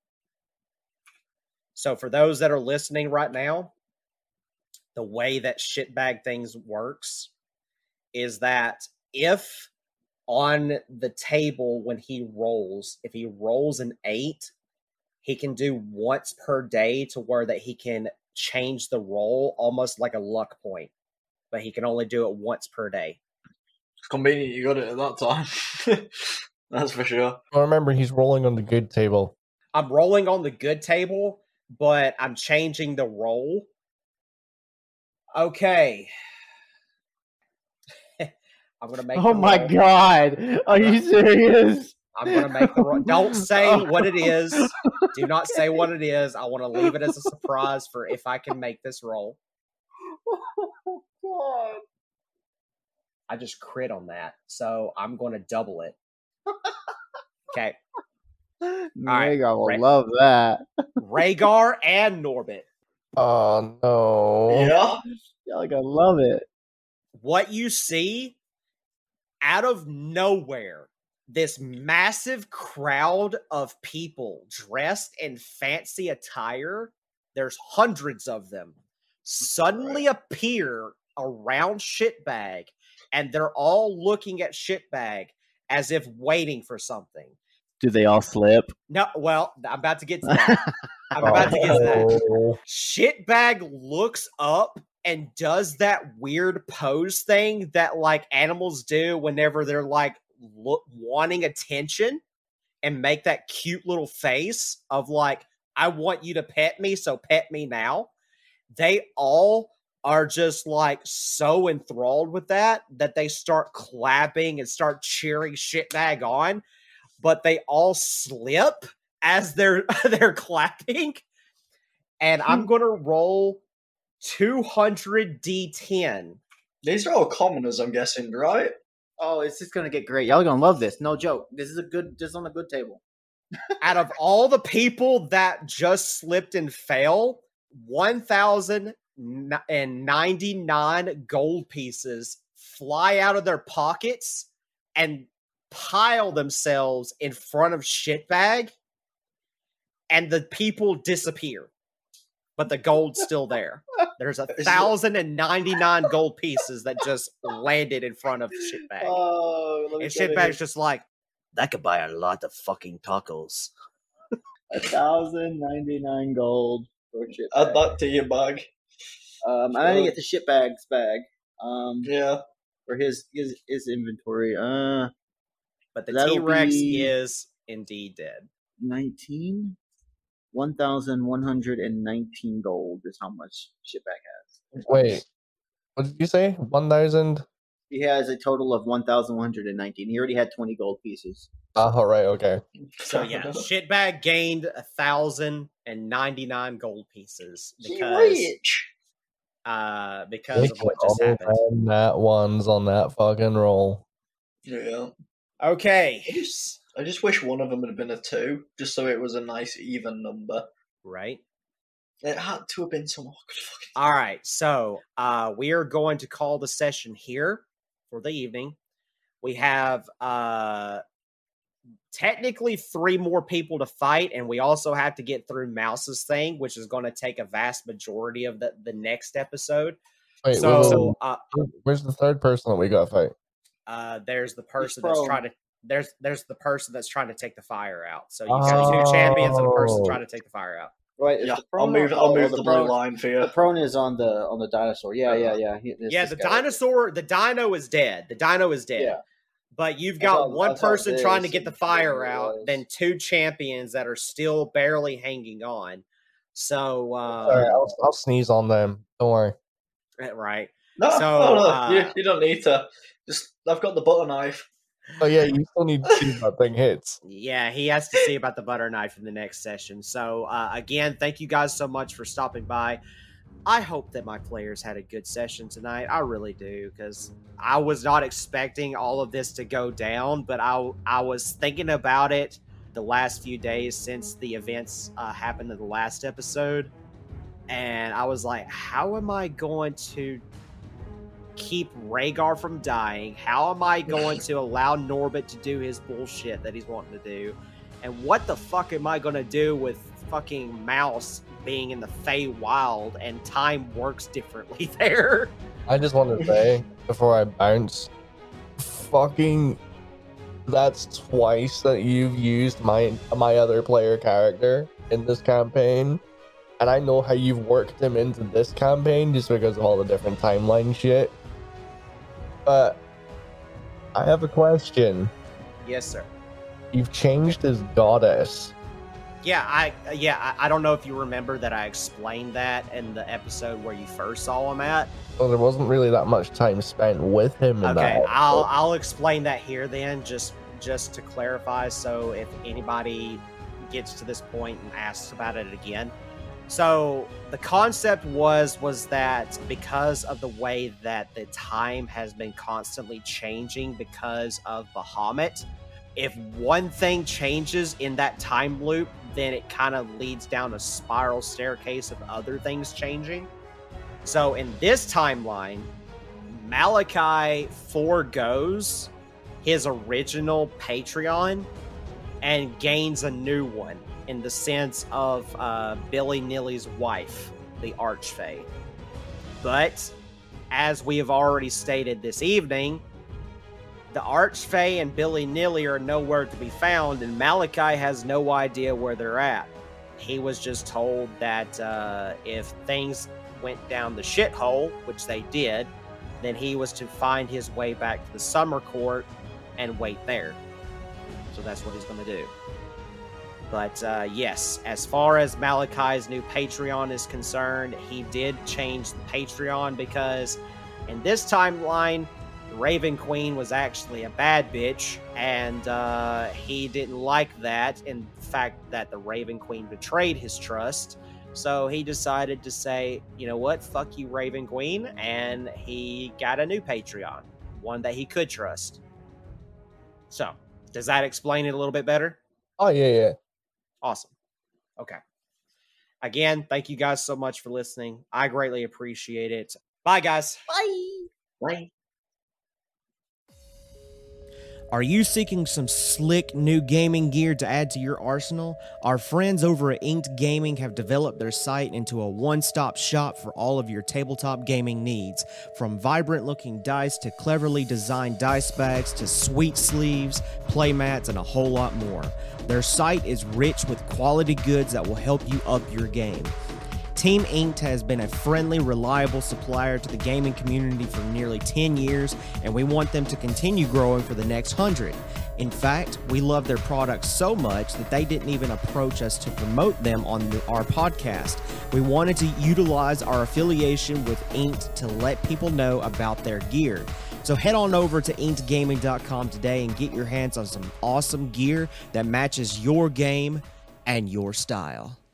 So for those that are listening right now, the way that Shitbag things works is that if on the table when he rolls, if he rolls an eight, he can do once per day to where that he can change the roll almost like a luck point, but he can only do it once per day. It's convenient you got it at that time. That's for sure. Well, remember, he's rolling on the good table. I'm rolling on the good table, but I'm changing the roll. Okay. I'm going to make Oh the my roll. god! Are you serious? I'm going to make the roll. Don't say what it is. Do not say what it is. I want to leave it as a surprise for if I can make this roll. Oh god! I just crit on that. So I'm going to double it. Okay. right, Rhaegar will Ra- love that. Rhaegar and Norbit. Oh no. Yeah. Y'all gonna love it. What you see out of nowhere, this massive crowd of people dressed in fancy attire, there's hundreds of them, suddenly appear around Shitbag, and they're all looking at Shitbag as if waiting for something. Do they all slip? No, well, I'm about to get to that. I'm about to get to that. Oh. Shitbag looks up and does that weird pose thing that like animals do whenever they're like look, wanting attention, and make that cute little face of like, I want you to pet me, so pet me now. They all are just like so enthralled with that that they start clapping and start cheering Shitbag on, but they all slip as they're they're clapping. And I'm gonna roll two hundred d ten. These are all commoners, I'm guessing, right? Oh, it's just gonna get great. Y'all are gonna love this. No joke. This is a good. This is on a good table. Out of all the people that just slipped and fell, one thousand ninety-nine gold pieces fly out of their pockets and pile themselves in front of Shitbag, and the people disappear. But the gold's still there. There's a thousand and ninety-nine gold pieces that just landed in front of Shitbag. Oh, let me And tell you. Shitbag's just like, that could buy a lot of fucking tacos. A thousand ninety nine gold for a shit Add bag. that to your bag. Um, I didn't get the shit bag's bag. Um, Yeah. for his his his inventory. Uh, But the That'll T-Rex be- is indeed dead. nineteen. One thousand one hundred and nineteen gold is how much shit bag has. Wait. What did you say? One thousand? He has a total of one thousand one hundred and nineteen. He already had twenty gold pieces. Oh, right, okay. So yeah, Shitbag gained a thousand and ninety-nine gold pieces He because rich. uh because of Taking what just all happened. them nat ones on that fucking roll. Yeah. Okay. I just, I just wish one of them had been a two, just so it was a nice even number. Right. It had to have been some awkward fucking. All right. So uh we are going to call the session here for the evening. We have uh technically three more people to fight, and we also have to get through Mouse's thing, which is going to take a vast majority of the, the next episode. Wait, so wait, wait, uh, wait. Where's the third person that we got to fight? uh, there's the person that's prone. trying to there's there's the person that's trying to take the fire out. So you got two champions and a person Oh. trying to take the fire out. Right. is Yeah, the I'll prone move. on- I'll oh, move the the blue prone- line for you. The prone is on the on the dinosaur. Yeah, yeah, yeah. He, this- Yeah, this the guy. dinosaur, the dino is dead. The dino is dead. Yeah. But you've I got saw- one I saw person trying to this get the and fire whatever it out, was. then two champions that are still barely hanging on. So, uh, Sorry, I'll, I'll sneeze on them. Don't worry. right. No, So, no, no. uh, you, you don't need to. Just, I've got the butter knife. Oh yeah, you still need to see if that thing hits. Yeah, he has to see about the butter knife in the next session. So, uh, again, thank you guys so much for stopping by. I hope that my players had a good session tonight. I really do, because I was not expecting all of this to go down, but I I was thinking about it the last few days since the events uh, happened in the last episode, and I was like, how am I going to keep Rhaegar from dying? How am I going to allow Norbit to do his bullshit that he's wanting to do? And what the fuck am I going to do with fucking Mouse being in the Feywild and time works differently there? I just want to say before I bounce, fucking, that's twice that you've used my my other player character in this campaign, and I know how you've worked him into this campaign just because of all the different timeline shit. But I have a question. Yes, sir. You've changed his goddess. Yeah, I yeah, I, I don't know if you remember that I explained that in the episode where you first saw him at. So there wasn't really that much time spent with him in Okay, that. I'll I'll explain that here then, just just to clarify. So if anybody gets to this point and asks about it again, so the concept was was that because of the way that the time has been constantly changing because of Bahamut, if one thing changes in that time loop, then it kind of leads down a spiral staircase of other things changing. So in this timeline, Malachi forgoes his original Patreon and gains a new one in the sense of uh, Billy Nilly's wife, the Archfey. But as we have already stated this evening, the Archfey and Billy Nilly are nowhere to be found, and Malachi has no idea where they're at. He was just told that uh, if things went down the shithole, which they did, then he was to find his way back to the Summer Court and wait there. So that's what he's going to do. But uh, yes, as far as Malachi's new Patreon is concerned, he did change the Patreon because in this timeline, Raven Queen was actually a bad bitch, and uh, he didn't like that, in fact that the Raven Queen betrayed his trust. So he decided to say, you know what, fuck you, Raven Queen, and he got a new Patreon, one that he could trust. So, does that explain it a little bit better? Oh, yeah, yeah. Awesome. Okay. Again, thank you guys so much for listening. I greatly appreciate it. Bye, guys. Bye. Bye. Are you seeking some slick new gaming gear to add to your arsenal? Our friends over at Inked Gaming have developed their site into a one-stop shop for all of your tabletop gaming needs. From vibrant-looking dice to cleverly designed dice bags to sweet sleeves, playmats, and a whole lot more. Their site is rich with quality goods that will help you up your game. Team Inked has been a friendly, reliable supplier to the gaming community for nearly ten years, and we want them to continue growing for the next hundred. In fact, we love their products so much that they didn't even approach us to promote them on the, our podcast. We wanted to utilize our affiliation with Inked to let people know about their gear. So head on over to inked gaming dot com today and get your hands on some awesome gear that matches your game and your style.